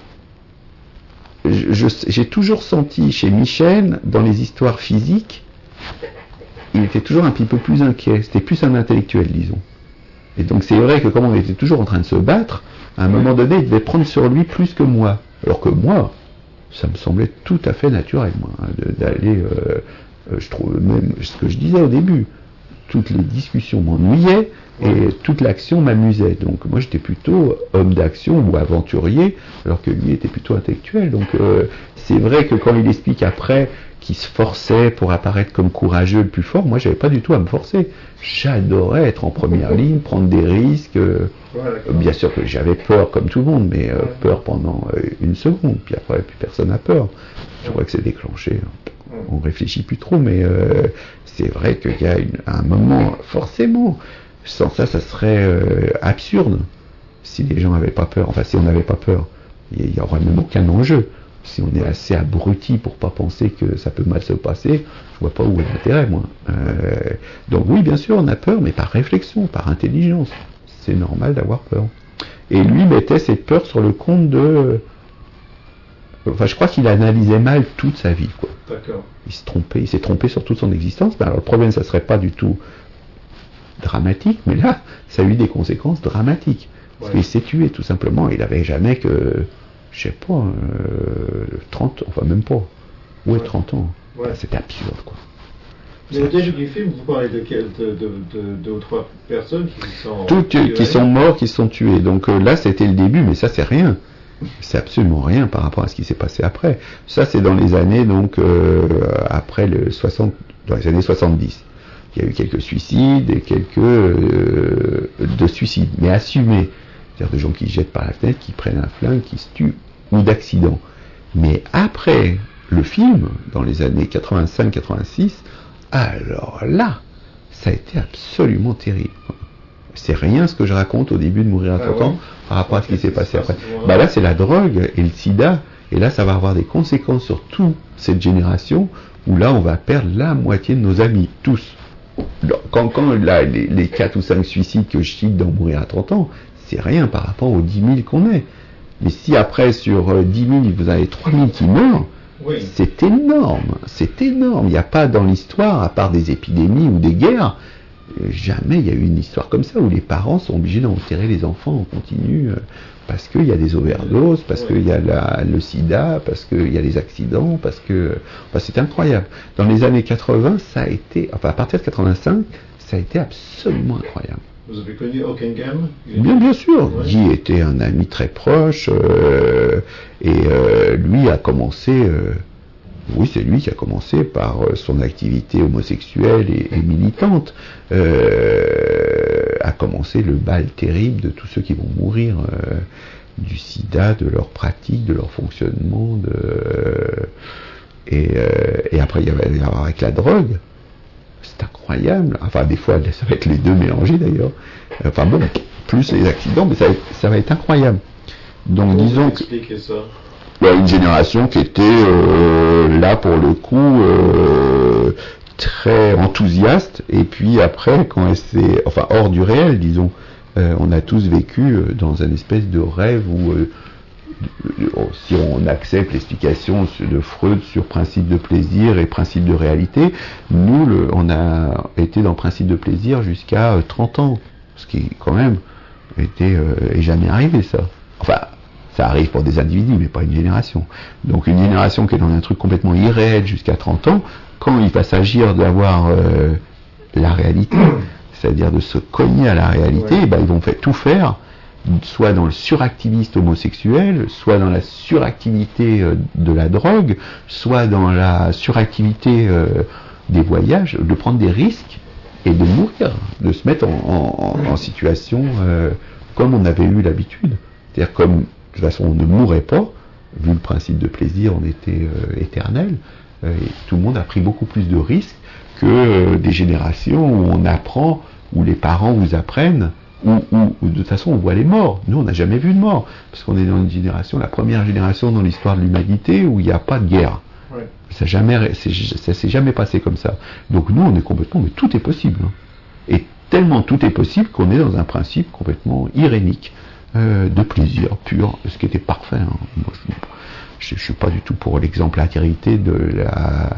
Je, je, j'ai toujours senti chez Michel, dans les histoires physiques, il était toujours un petit peu plus inquiet. C'était plus un intellectuel, disons. Et donc c'est vrai que comme on était toujours en train de se battre, à un moment donné, il devait prendre sur lui plus que moi. Alors que moi, ça me semblait tout à fait naturel, moi, de, d'aller... Euh, je trouve même ce que je disais au début. toutes les discussions m'ennuyaient et toute l'action m'amusait. Donc moi j'étais plutôt homme d'action ou aventurier, alors que lui était plutôt intellectuel. Donc euh, c'est vrai que quand il explique après qu'il se forçait pour apparaître comme courageux, le plus fort, moi j'avais pas du tout à me forcer. J'adorais être en première ligne, prendre des risques. Euh, Ouais, bien sûr que j'avais peur comme tout le monde, mais euh, peur pendant euh, une seconde, puis après plus personne n'a peur. Je crois que c'est déclenché. On réfléchit plus trop, mais euh, c'est vrai qu'il y a une, un moment, forcément, sans ça, ça serait euh, absurde. Si les gens n'avaient pas peur, enfin si on n'avait pas peur, il n'y aurait même aucun enjeu. Si on est assez abruti pour pas penser que ça peut mal se passer, je vois pas où est l'intérêt, moi. Euh, donc oui, bien sûr, on a peur, mais par réflexion, par intelligence. C'est normal d'avoir peur. Et lui mettait cette peur sur le compte de... Enfin, je crois qu'il analysait mal toute sa vie, quoi. D'accord. Il se trompait, il s'est trompé sur toute son existence. Ben alors le problème, ça serait pas du tout dramatique, mais là, ça a eu des conséquences dramatiques. Parce ouais. qu'il s'est tué, tout simplement. Il avait jamais que, je sais pas, euh, trente, enfin même pas. Ouais, ouais. trente ans. Ouais. Ben, c'est absurde, quoi. Mais au début du film, vous parlez de quel, de, de, de deux ou trois personnes qui sont toutes tuées. Qui sont morts, qui sont tués. Donc euh, là, c'était le début, mais ça, c'est rien. C'est absolument rien par rapport à ce qui s'est passé après. Ça, c'est dans les années, donc, euh, après le soixante, dans les années soixante-dix. Il y a eu quelques suicides et quelques euh, de suicides, mais assumés. C'est-à-dire de gens qui jettent par la fenêtre, qui prennent un flingue, qui se tuent, ou d'accidents. Mais après le film, dans les années quatre-vingt-cinq quatre-vingt-six, alors là, ça a été absolument terrible. C'est rien ce que je raconte au début de Mourir à trente ans par rapport à ce qui s'est passé après. Bah là, c'est la drogue et le sida, et là, ça va avoir des conséquences sur toute cette génération, où là, on va perdre la moitié de nos amis, tous. Quand, quand là, les, les quatre ou cinq suicides que je cite dans Mourir à trente ans, c'est rien par rapport aux dix mille qu'on est. Mais si après, sur euh, dix mille, vous avez trois mille qui meurent, oui. C'est énorme, c'est énorme. Il n'y a pas dans l'histoire, à part des épidémies ou des guerres, jamais il y a eu une histoire comme ça où les parents sont obligés d'enterrer les enfants en continu euh, parce qu'il y a des overdoses, parce qu'il y a la, le sida, parce qu'il y a les accidents, parce que... Enfin, c'est incroyable. Dans les années quatre-vingts, ça a été... Enfin, à partir de quatre-vingt-cinq, ça a été absolument incroyable. Vous avez connu Hockenheim ? Bien, bien sûr. Ouais. Guy était un ami très proche euh, et euh, lui a commencé, euh, oui, c'est lui qui a commencé par euh, son activité homosexuelle et, et militante, euh, a commencé le bal terrible de tous ceux qui vont mourir euh, du sida, de leur pratique, de leur fonctionnement, de, euh, et, euh, et après il y avait avec la drogue. C'est incroyable. Enfin, des fois, ça va être les deux mélangés d'ailleurs. Enfin bon, plus les accidents, mais ça va être, ça va être incroyable. Donc, comment disons que ça bah, une génération qui était euh, là pour le coup euh, très enthousiaste. Et puis après, quand elle s'est, enfin hors du réel, disons, euh, on a tous vécu dans un espèce de rêve où euh, si on accepte l'explication de Freud sur principe de plaisir et principe de réalité, nous, le, on a été dans principe de plaisir jusqu'à euh, trente ans, ce qui, quand même, était, euh, est jamais arrivé, ça. Enfin, ça arrive pour des individus, mais pas une génération. Donc, une génération qui est dans un truc complètement irréel jusqu'à trente ans, quand il va s'agir d'avoir euh, la réalité, c'est-à-dire de se cogner à la réalité, ouais. Ben, ils vont faire, tout faire, soit dans le suractiviste homosexuel, soit dans la suractivité euh, de la drogue, soit dans la suractivité euh, des voyages, de prendre des risques et de mourir, de se mettre en, en, en situation euh, comme on avait eu l'habitude. C'est-à-dire comme, de toute façon, on ne mourrait pas, vu le principe de plaisir, on était euh, éternel, euh, et tout le monde a pris beaucoup plus de risques que euh, des générations où on apprend, où les parents vous apprennent, Où, où, où de toute façon on voit les morts. Nous on n'a jamais vu de mort, parce qu'on est dans une génération, la première génération dans l'histoire de l'humanité où il n'y a pas de guerre. Ouais. Ça jamais, c'est, ça s'est jamais passé comme ça. Donc nous on est complètement, mais tout est possible. Hein. Et tellement tout est possible qu'on est dans un principe complètement irénique euh, de plaisir pur, ce qui était parfait. Hein. Moi, je ne suis pas du tout pour l'exemplarité de la...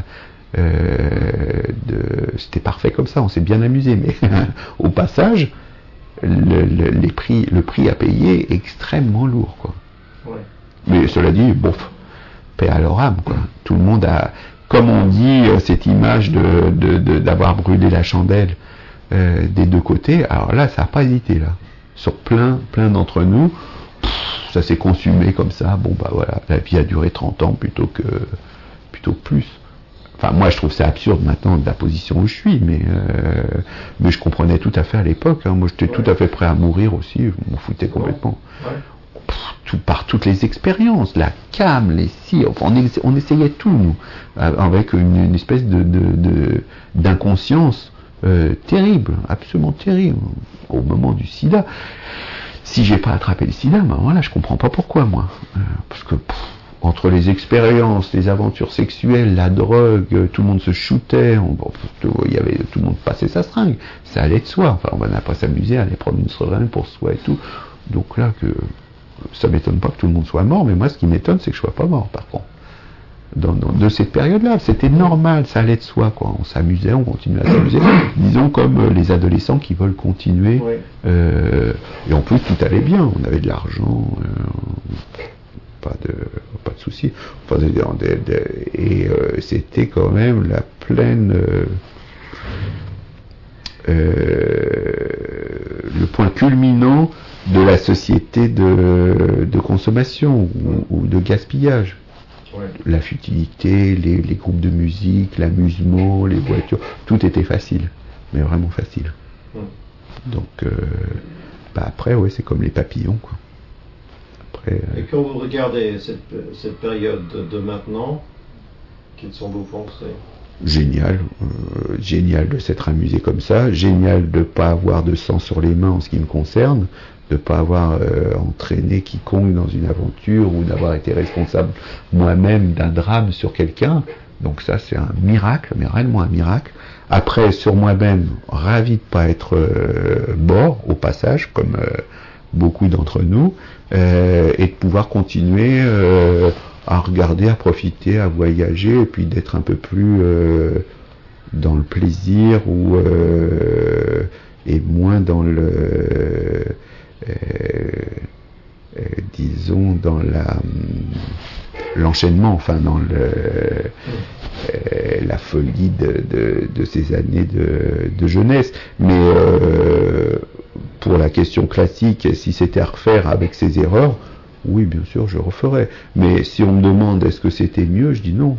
Euh, de, c'était parfait comme ça, on s'est bien amusé, mais au passage Le, le, les prix, le prix à payer est extrêmement lourd, quoi. Ouais. Mais cela dit, bon, paix à leur âme, quoi. Tout le monde a, comme on dit, cette image de, de, de, d'avoir brûlé la chandelle euh, des deux côtés, alors là, ça n'a pas hésité, là. Sur plein, plein d'entre nous, pff, ça s'est consumé comme ça. Bon, bah voilà, la vie a duré trente ans plutôt que, plutôt que plus. Enfin, moi, je trouve ça absurde maintenant de la position où je suis, mais, euh, mais je comprenais tout à fait à l'époque. Hein. Moi, j'étais ouais. tout à fait prêt à mourir aussi, je m'en foutais complètement. Ouais. Pff, tout, par toutes les expériences, la cam, les si, enfin, on, on essayait tout, nous, avec une, une espèce de, de, de, d'inconscience euh, terrible, absolument terrible, au moment du sida. Si j'ai pas attrapé le sida, ben voilà, je comprends pas pourquoi, moi. Euh, parce que... Pff, entre les expériences, les aventures sexuelles, la drogue, tout le monde se shootait, on, bon, il y avait, tout le monde passait sa seringue, ça allait de soi. Enfin, on n'a pas s'amuser à aller prendre une seringue pour soi et tout. Donc là, que ça m'étonne pas que tout le monde soit mort, mais moi, ce qui m'étonne, c'est que je sois pas mort, par contre. Dans, dans, de cette période-là, c'était normal, ça allait de soi, quoi. On s'amusait, on continuait à s'amuser. Disons comme euh, les adolescents qui veulent continuer. Ouais. Euh, et en plus, tout allait bien. On avait de l'argent. Euh, pas de pas de soucis, enfin, de, de, de, et euh, c'était quand même la pleine euh, euh, le point culminant de la société de, de consommation ou, ou de gaspillage. Ouais. La futilité, les, les groupes de musique, l'amusement, les voitures, tout était facile, mais vraiment facile. Ouais. Donc euh, bah après ouais, c'est comme les papillons, quoi. Et quand vous regardez cette, cette période de, de maintenant, quelles sont vos pensées? Génial, euh, génial de s'être amusé comme ça, génial de ne pas avoir de sang sur les mains en ce qui me concerne, de ne pas avoir euh, entraîné quiconque dans une aventure ou d'avoir été responsable moi-même d'un drame sur quelqu'un. Donc ça c'est un miracle, mais réellement un miracle. Après, sur moi-même, ravi de ne pas être euh, mort au passage, comme... Euh, beaucoup d'entre nous, euh, et de pouvoir continuer euh, à regarder, à profiter, à voyager, et puis d'être un peu plus euh, dans le plaisir ou euh, et moins dans le euh, euh, disons dans la l'enchaînement, enfin dans le euh, la folie de, de, de ces années de, de jeunesse, mais euh, pour la question classique, si c'était à refaire avec ces erreurs, oui, bien sûr, je referais. Mais si on me demande est-ce que c'était mieux, je dis non.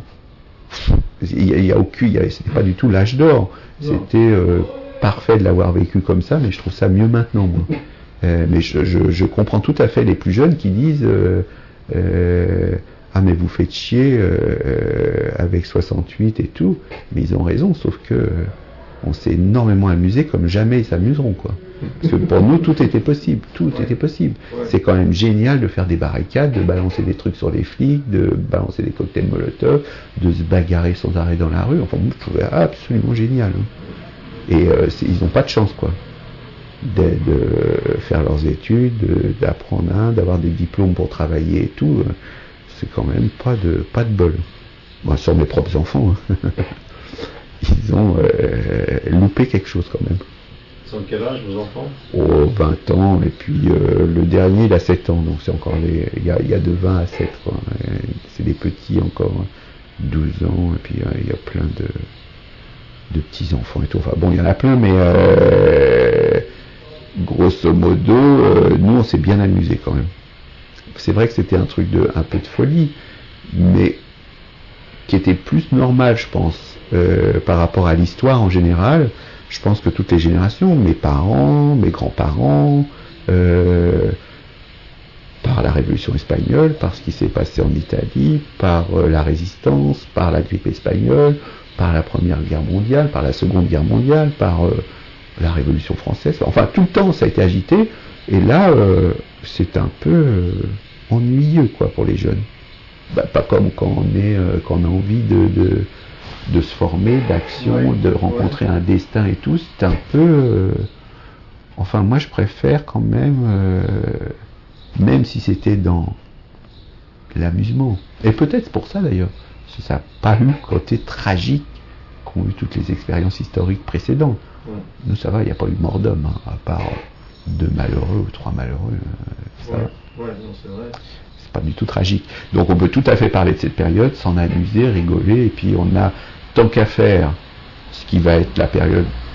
Il y a, il y a aucun, il y a, c'était pas du tout l'âge d'or. C'était euh, parfait de l'avoir vécu comme ça, mais je trouve ça mieux maintenant, moi. Euh, mais je, je, je comprends tout à fait les plus jeunes qui disent euh, euh, ah mais vous faites chier euh, avec soixante-huit et tout. Mais ils ont raison, sauf que on s'est énormément amusé comme jamais ils s'amuseront, quoi. Parce que pour nous, tout était possible, tout ouais. était possible. Ouais. C'est quand même génial de faire des barricades, de balancer des trucs sur les flics, de balancer des cocktails Molotov, de se bagarrer sans arrêt dans la rue. Enfin, moi, je trouvais absolument génial. Hein. Et euh, ils n'ont pas de chance, quoi, de, de faire leurs études, de, d'apprendre un, d'avoir des diplômes pour travailler et tout. C'est quand même pas de pas de bol. Moi, sur mes propres enfants, hein. Ils ont euh, loupé quelque chose quand même. Ils ont quel âge, vos enfants? Oh, vingt ans, et puis euh, le dernier, il a sept ans, donc c'est encore les... Il y a, il y a de vingt à sept, quoi. C'est des petits encore, douze ans, et puis euh, il y a plein de, de petits-enfants et tout. Enfin bon, il y en a plein, mais euh, grosso modo, euh, nous, on s'est bien amusés quand même. C'est vrai que c'était un truc de... un peu de folie, mais qui était plus normal, je pense, euh, par rapport à l'histoire en général. Je pense que toutes les générations, mes parents, mes grands-parents, euh, par la Révolution espagnole, par ce qui s'est passé en Italie, par euh, la Résistance, par la grippe espagnole, par la Première Guerre mondiale, par la Seconde Guerre mondiale, par euh, la Révolution française, enfin tout le temps ça a été agité, et là euh, c'est un peu euh, ennuyeux, quoi, pour les jeunes. Bah, pas comme quand on est, euh, quand on a envie de, de, de se former, d'action, ouais, de rencontrer ouais. un destin et tout, c'est un peu... Euh, enfin, moi, je préfère quand même, euh, même si c'était dans l'amusement. Et peut-être pour ça, d'ailleurs, parce que ça n'a pas eu le côté tragique qu'ont eu toutes les expériences historiques précédentes. Ouais. Nous, ça va, il n'y a pas eu mort d'homme, hein, à part deux malheureux ou trois malheureux. Euh, ça ouais. Ouais, non, c'est vrai. Pas du tout tragique. Donc on peut tout à fait parler de cette période, s'en amuser, rigoler, et puis on a tant qu'à faire ce qui va être la période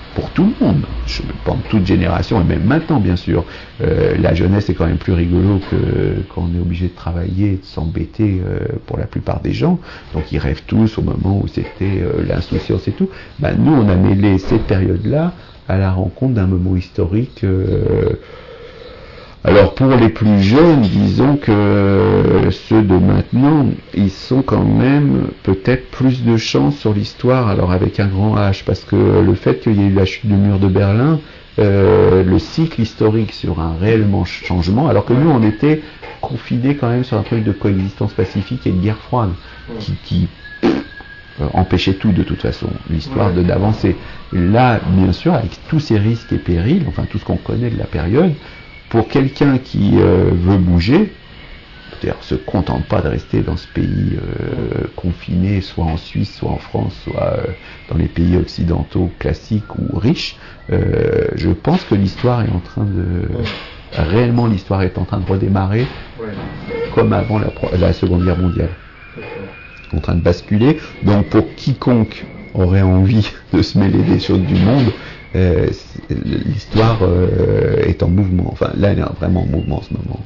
pour tout le monde, je pense toute génération, et même maintenant bien sûr. Euh, la jeunesse est quand même plus rigolo que quand on est obligé de travailler, de s'embêter euh, pour la plupart des gens. Donc ils rêvent tous au moment où c'était euh, l'insouciance et tout. Ben, nous on a mêlé cette période-là à la rencontre d'un moment historique. Euh, alors pour les plus jeunes, disons que ceux de maintenant, ils sont quand même peut-être plus de chance sur l'histoire, alors avec un grand H, parce que le fait qu'il y ait eu la chute du mur de Berlin, euh, le cycle historique sur un réel changement, alors que nous on était confinés quand même sur un truc de coexistence pacifique et de guerre froide, qui, qui euh, empêchait tout de toute façon, l'histoire de d'avancer. Là, bien sûr, avec tous ces risques et périls, enfin tout ce qu'on connaît de la période, pour quelqu'un qui euh, veut bouger, c'est-à-dire se contente pas de rester dans ce pays euh, confiné, soit en Suisse, soit en France, soit euh, dans les pays occidentaux classiques ou riches, euh, je pense que l'histoire est en train de... Réellement, l'histoire est en train de redémarrer comme avant la, la Seconde Guerre mondiale. En train de basculer. Donc pour quiconque aurait envie de se mêler des choses du monde, Euh, l'histoire euh, est en mouvement. Enfin, là, elle est vraiment en mouvement en ce moment.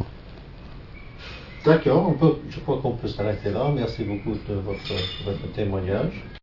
D'accord, on peut, je crois qu'on peut s'arrêter là. Merci beaucoup de votre, votre témoignage.